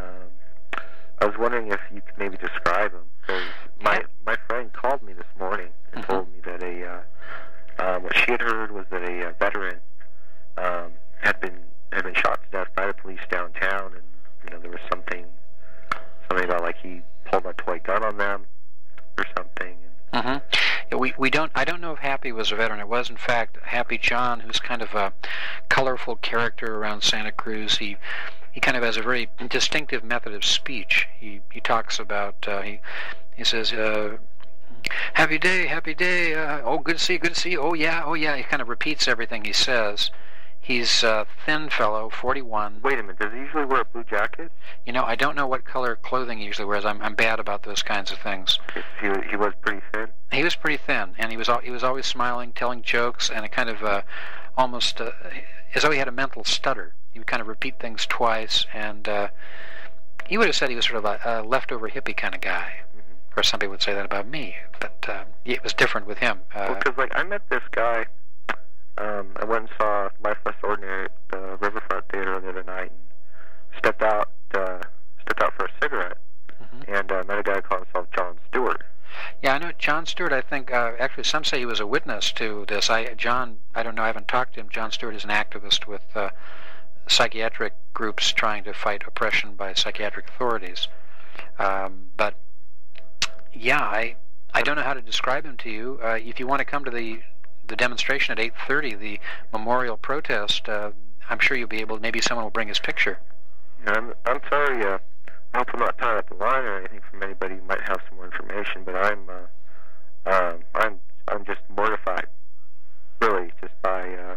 Um, I was wondering if you could maybe describe him. Because my my friend called me this morning and mm-hmm. told me that a uh, um, what she had heard was that a uh, veteran um, had been had been shot to death by the police downtown, and you know there was something something about like he pulled a toy gun on them or something. Mm-hmm. Yeah, we we don't. I don't know if Happy was a veteran. It was in fact Happy John, who's kind of a colorful character around Santa Cruz. He he kind of has a very distinctive method of speech. He he talks about uh, he he says. Uh, Happy day, happy day. Uh, oh, good to see you, good to see you. Oh yeah, oh yeah. He kind of repeats everything he says. He's a thin fellow, forty-one. Wait a minute, does he usually wear a blue jacket? You know, I don't know what color clothing he usually wears. I'm I'm bad about those kinds of things. He he was pretty thin. He was pretty thin, and he was he was always smiling, telling jokes, and a kind of uh, almost uh, as though he had a mental stutter. He would kind of repeat things twice, and uh, he would have said he was sort of a, a leftover hippie kind of guy. Of course, some people would say that about me, but uh, it was different with him. Uh, well, because like I met this guy. Um, I went and saw Life Less Ordinary at the Riverfront Theater the other night, and stepped out, uh, stepped out for a cigarette, mm-hmm. and uh, met a guy called himself John Stewart. Yeah, I know John Stewart. I think uh, actually some say he was a witness to this. I John, I don't know. I haven't talked to him. John Stewart is an activist with uh, psychiatric groups trying to fight oppression by psychiatric authorities. Um, but yeah, I I don't know how to describe him to you. Uh, if you want to come to the the demonstration at eight thirty, the memorial protest, uh, I'm sure you'll be able to, maybe someone will bring his picture. Yeah, I'm, I'm sorry, uh, I hope I'm not tying up the line or anything from anybody who might have some more information, but I'm, uh, um, I'm, I'm just mortified, really, just by, uh,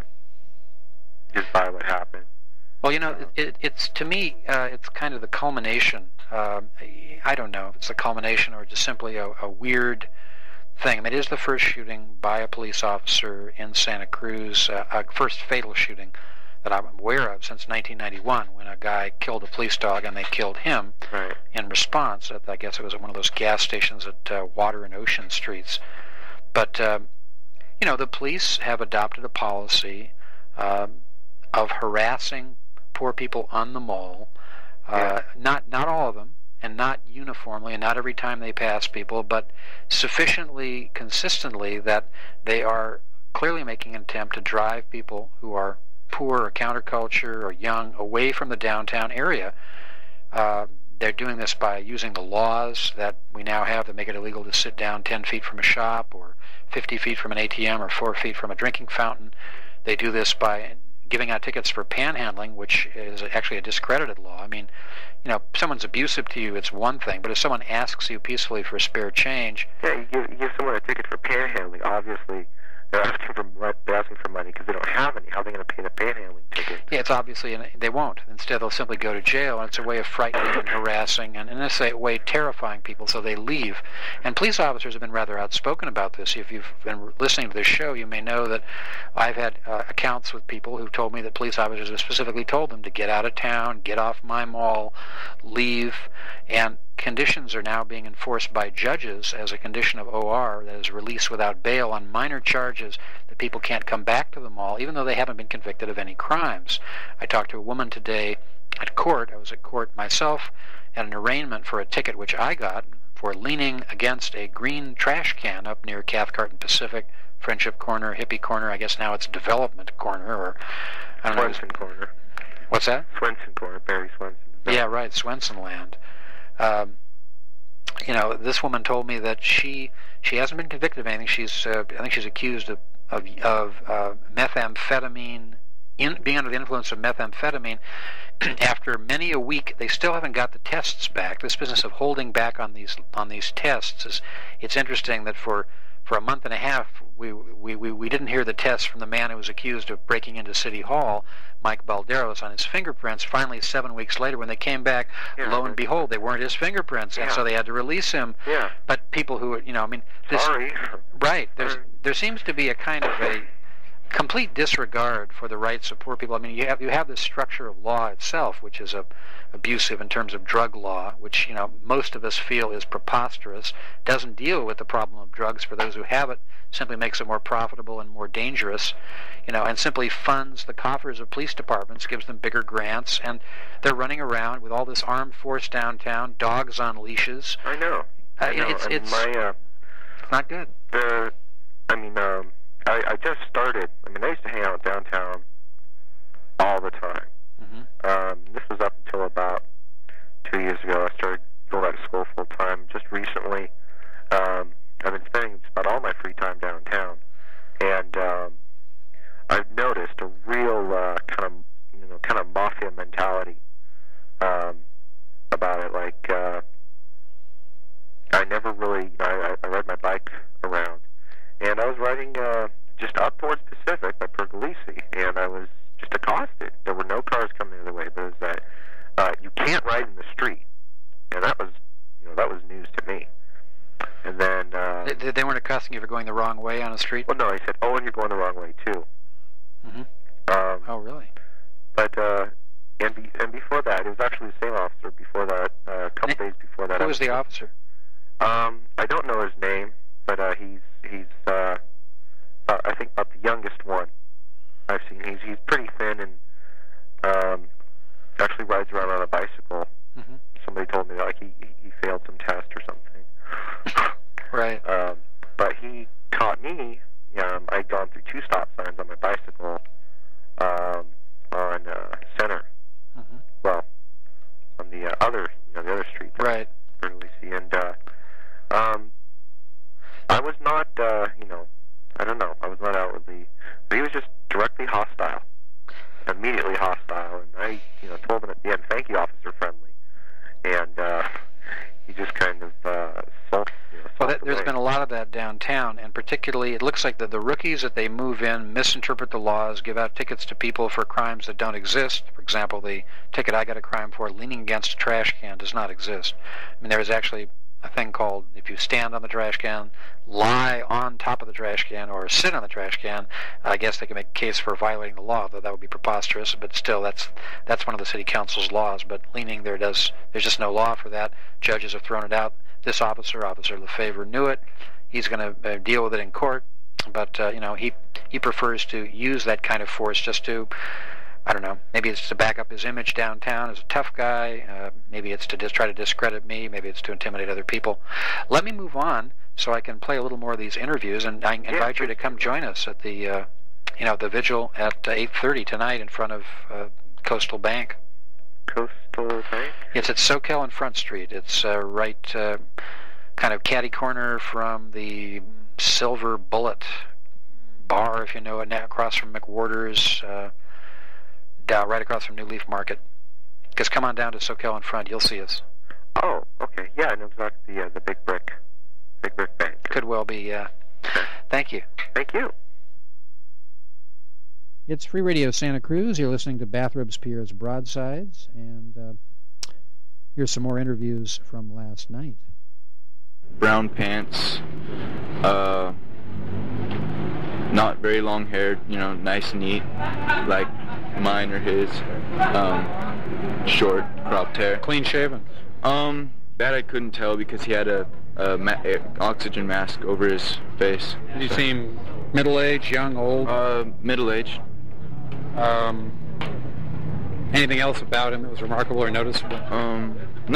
just by what happened. Well, you know, it, it, it's, to me, uh, it's kind of the culmination, uh, I don't know if it's the culmination or just simply a, a weird thing. I mean, it is the first shooting by a police officer in Santa Cruz, uh, a first fatal shooting that I'm aware of since nineteen ninety-one, when a guy killed a police dog and they killed him right. in response. I guess it was at one of those gas stations at uh, Water and Ocean Streets. But, uh, you know, the police have adopted a policy uh, of harassing poor people on the mall. Uh, yeah. Not not all of them, and not uniformly, and not every time they pass people, but sufficiently consistently that they are clearly making an attempt to drive people who are poor or counterculture or young away from the downtown area. Uh, they're doing this by using the laws that we now have that make it illegal to sit down ten feet from a shop or fifty feet from an A T M or four feet from a drinking fountain. They do this by giving out tickets for panhandling, which is actually a discredited law. I mean, you know, if someone's abusive to you, it's one thing, but if someone asks you peacefully for spare change... Yeah, you give, you give someone a ticket for panhandling, obviously they're asking for they're asking for money because they don't have any. How are they going to pay the panhandling ticket? Yeah, it's obviously, and they won't. Instead, they'll simply go to jail, and it's a way of frightening and harassing, and in this way, terrifying people, so they leave. And police officers have been rather outspoken about this. If you've been listening to this show, you may know that I've had uh, accounts with people who've told me that police officers have specifically told them to get out of town, get off my mall, leave, and conditions are now being enforced by judges as a condition of O R, that is release without bail on minor charges, that people can't come back to the mall even though they haven't been convicted of any crimes. I talked to a woman today at court. I was at court myself at an arraignment for a ticket which I got for leaning against a green trash can up near Cathcart and Pacific, Friendship Corner, Hippie Corner. I guess now it's Development Corner, or I don't Swenson know. Corner. What's that? Swenson Corner, Barry Swenson. Yeah, right, Swenson Land. Um, you know, this woman told me that she she hasn't been convicted of anything. She's uh, I think she's accused of of, of uh, methamphetamine, in, being under the influence of methamphetamine. After many a week, they still haven't got the tests back. This business of holding back on these on these tests is, it's interesting that for for a month and a half, we, we, we, we didn't hear the tests from the man who was accused of breaking into City Hall, Mike Balderos, on his fingerprints. Finally, seven weeks later, when they came back, yeah, lo and behold, they weren't his fingerprints, yeah. and so they had to release him. Yeah. But people who, you know, I mean... This, Sorry. Right. There's, there seems to be a kind of a complete disregard for the rights of poor people. I mean, you have you have this structure of law itself, which is a, abusive in terms of drug law, which, you know, most of us feel is preposterous, doesn't deal with the problem of drugs for those who have it, simply makes it more profitable and more dangerous, you know, and simply funds the coffers of police departments, gives them bigger grants, and they're running around with all this armed force downtown, dogs on leashes. I know. Uh, I know. It's, I mean, it's, my, uh, it's not good. The, I mean, um, I, I just started. I mean, I used to hang out downtown all the time. Mm-hmm. Um, this was up until about two years ago. I started going back to school full time. Just recently, um, I've been spending just about all my free time downtown, and um, I've noticed a real uh, kind of, you know, kind of mafia mentality um, about it. Like, uh, I never really, you know, I, I ride my bike around. And I was riding uh, just up towards Pacific by Pergolesi, and I was just accosted. There were no cars coming the other way, but it was that uh, you can't ride in the street, and that was, you know, that was news to me. And then uh, they, they weren't accosting you for going the wrong way on a street. Well, no, he said, "Oh, and you're going the wrong way too." Mm-hmm. Um, oh, really? But uh, and be, and before that, it was actually the same officer. Before that, uh, a couple days before that. Who was the officer? Um, I don't know his name, but uh, he's he's uh, uh, I think about the youngest one I've seen. He's he's pretty thin and um, actually rides around on a bicycle. Mm-hmm. Somebody told me like he he failed some test or something. Right. Um, but he caught me. Um, I'd gone through two stop signs on my bicycle um, on uh, Center. Mm-hmm. Well, on the uh, other, you know, the other street. Right. Pergolesi, and uh, um, I was not, uh, you know, I don't know, I was not outwardly, but he was just directly hostile, immediately hostile, and I, you know, told him at the end, "Thank you, Officer Friendly," and uh, he just kind of uh, sulked, you know, well, that, sulked there's away. been a lot of that downtown, and particularly it looks like the, the rookies that they move in misinterpret the laws, give out tickets to people for crimes that don't exist. For example, the ticket I got a crime for, leaning against a trash can, does not exist. I mean, there is actually a thing called, if you stand on the trash can, lie on top of the trash can, or sit on the trash can, I guess they can make a case for violating the law, though that would be preposterous, but still, that's that's one of the city council's laws. But leaning there does, there's just no law for that. Judges have thrown it out. This officer, Officer Lefevre, knew it. He's going to uh, deal with it in court, but, uh, you know, he, he prefers to use that kind of force just to, I don't know, maybe it's to back up his image downtown as a tough guy, uh, maybe it's to just try to discredit me, maybe it's to intimidate other people. Let me move on so I can play a little more of these interviews, and I invite you to come join us at the, uh, you know, the vigil at uh, eight thirty tonight in front of uh, Coastal Bank. Coastal Bank? It's at Soquel and Front Street. It's uh, right uh, kind of catty corner from the Silver Bullet bar, if you know it, across from McWhorter's. Uh, down right across from New Leaf Market. Just come on down to Soquel in front. You'll see us. Oh, okay. Yeah, I know exactly the, uh, the Big Brick. Big Brick Bank. Could well be, yeah. Uh, thank you. Thank you. It's Free Radio Santa Cruz. You're listening to Bathrobes Pierre's Broadsides, and uh, here's some more interviews from last night. Brown pants, uh, not very long haired, you know, nice and neat, like mine or his. Um, short, cropped hair. Clean shaven? Um, that I couldn't tell because he had a, a ma- oxygen mask over his face. Did he so. seem middle-aged, young, old? Uh, middle-aged. Um, anything else about him that was remarkable or noticeable? Um, no.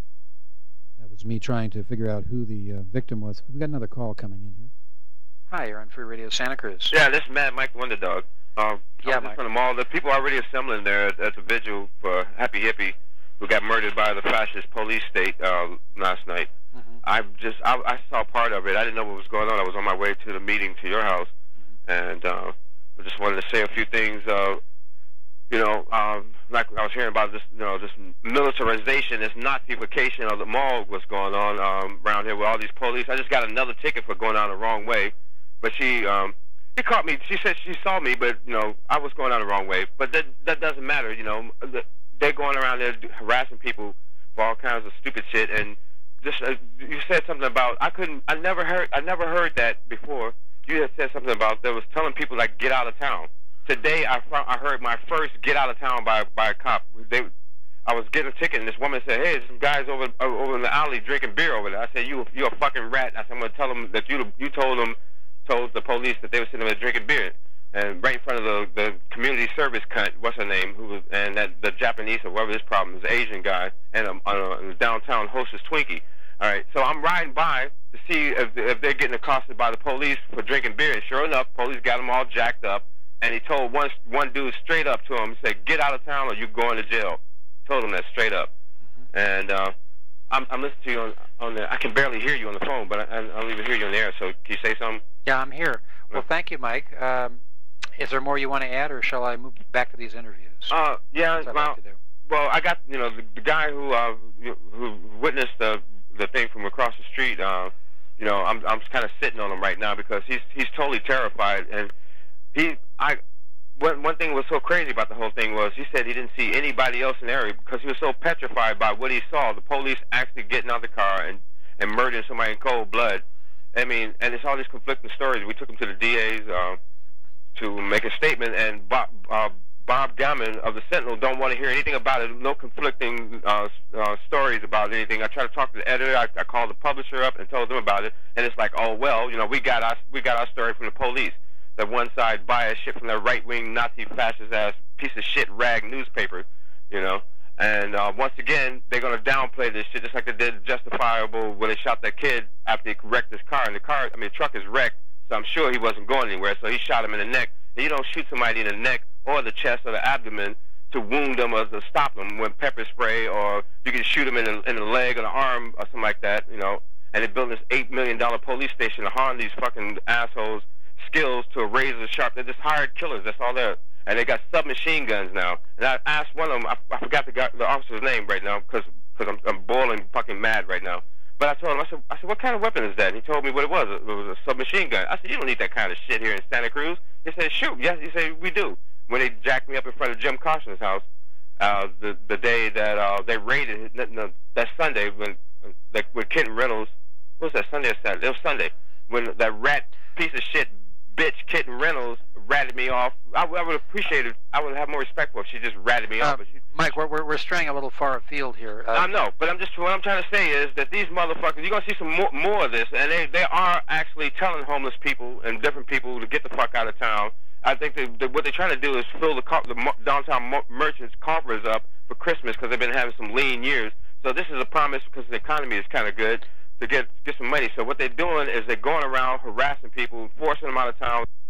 That was me trying to figure out who the uh, victim was. We've got another call coming in here. Hi, you're on Free Radio Santa Cruz. Yeah, this is Mad Mike Wonderdog. Um, yeah, Mike. From the mall. The people are already assembling there at, at the vigil for Happy Hippie, who got murdered by the fascist police state uh, last night. Mm-hmm. I just I, I saw part of it. I didn't know what was going on. I was on my way to the meeting to your house, mm-hmm. and uh, I just wanted to say a few things. Uh, you know, um, like I was hearing about this, you know, this militarization, this Nazification of the mall was going on um, around here with all these police. I just got another ticket for going down the wrong way, but she. Um, She caught me. She said she saw me, but, you know, I was going down the wrong way. But that that doesn't matter, you know. They're going around there harassing people for all kinds of stupid shit. And just uh, you said something about I couldn't. I never heard. I never heard that before. You had said something about that was telling people like get out of town. Today I I heard my first get out of town by by a cop. They I was getting a ticket and this woman said, hey, there's some guys over over in the alley drinking beer over there. I said, you you're a fucking rat. I said, I'm gonna tell them that you you told them. told the police that they were sitting there drinking beer, and right in front of the the community service cunt, what's her name, who was, and that the Japanese or whatever this problem is, the Asian guy, and a, a, a downtown hostess Twinkie. All right, so I'm riding by to see if if they're getting accosted by the police for drinking beer, and sure enough, police got them all jacked up, and he told one one dude straight up to him, he said, "Get out of town or you're going to jail." Told him that straight up, mm-hmm. and. uh I'm, I'm listening to you on, on the. I can barely hear you on the phone, but I, I don't even hear you on the air. So can you say something? Yeah, I'm here. Well, thank you, Mike. Um, is there more you want to add, or shall I move back to these interviews? Uh, yeah. Well, like well, I got you know the, the guy who uh, who witnessed the the thing from across the street. Uh, you know, I'm I'm kind of sitting on him right now because he's he's totally terrified, and he I. One, one thing was so crazy about the whole thing was he said he didn't see anybody else in the area because he was so petrified by what he saw. The police actually getting out of the car and, and murdering somebody in cold blood. I mean, and it's all these conflicting stories. We took him to the D A's uh, to make a statement, and Bob, uh, Bob Gammon of the Sentinel don't want to hear anything about it. No conflicting uh, uh, stories about anything. I tried to talk to the editor. I, I called the publisher up and told them about it, and it's like, oh well, you know, we got our we got our story from the police. That one side bias shit from that right-wing Nazi fascist-ass piece of shit rag newspaper, you know. And uh, once again, they're going to downplay this shit just like they did Justifiable when they shot that kid after he wrecked his car. And the car, I mean, the truck is wrecked, so I'm sure he wasn't going anywhere, so he shot him in the neck. And you don't shoot somebody in the neck or the chest or the abdomen to wound them or to stop them with pepper spray, or you can shoot them in the, in the leg or the arm or something like that, you know. And they built this eight million dollars police station to harm these fucking assholes' skills to a razor sharp. They're just hired killers. That's all they're. And they got submachine guns now. And I asked one of them. I, I forgot the guy, the officer's name right now because because I'm, I'm boiling fucking mad right now. But I told him, I said, I said, what kind of weapon is that? And he told me what it was. It was a submachine gun. I said, you don't need that kind of shit here in Santa Cruz. He said, shoot. Yes, he said, we do. When they jacked me up in front of Jim Caution's house, uh, the the day that uh, they raided no, that Sunday when like with Kenton Reynolds. What was that, Sunday or Saturday? It was Sunday when that rat piece of shit bitch Kenton Reynolds ratted me off. I, I would appreciate it. I would have more respect for if she just ratted me uh, off. But she, Mike, we're, we're we're straying a little far afield here. Uh, I know, but I'm just what I'm trying to say is that these motherfuckers, you're gonna see some more, more of this, and they they are actually telling homeless people and different people to get the fuck out of town. I think they, they, what they're trying to do is fill the, the downtown merchants' coffers up for Christmas because they've been having some lean years. So this is a promise because the economy is kind of good to get get some money. So what they're doing is they're going around harassing people, forcing them out of town.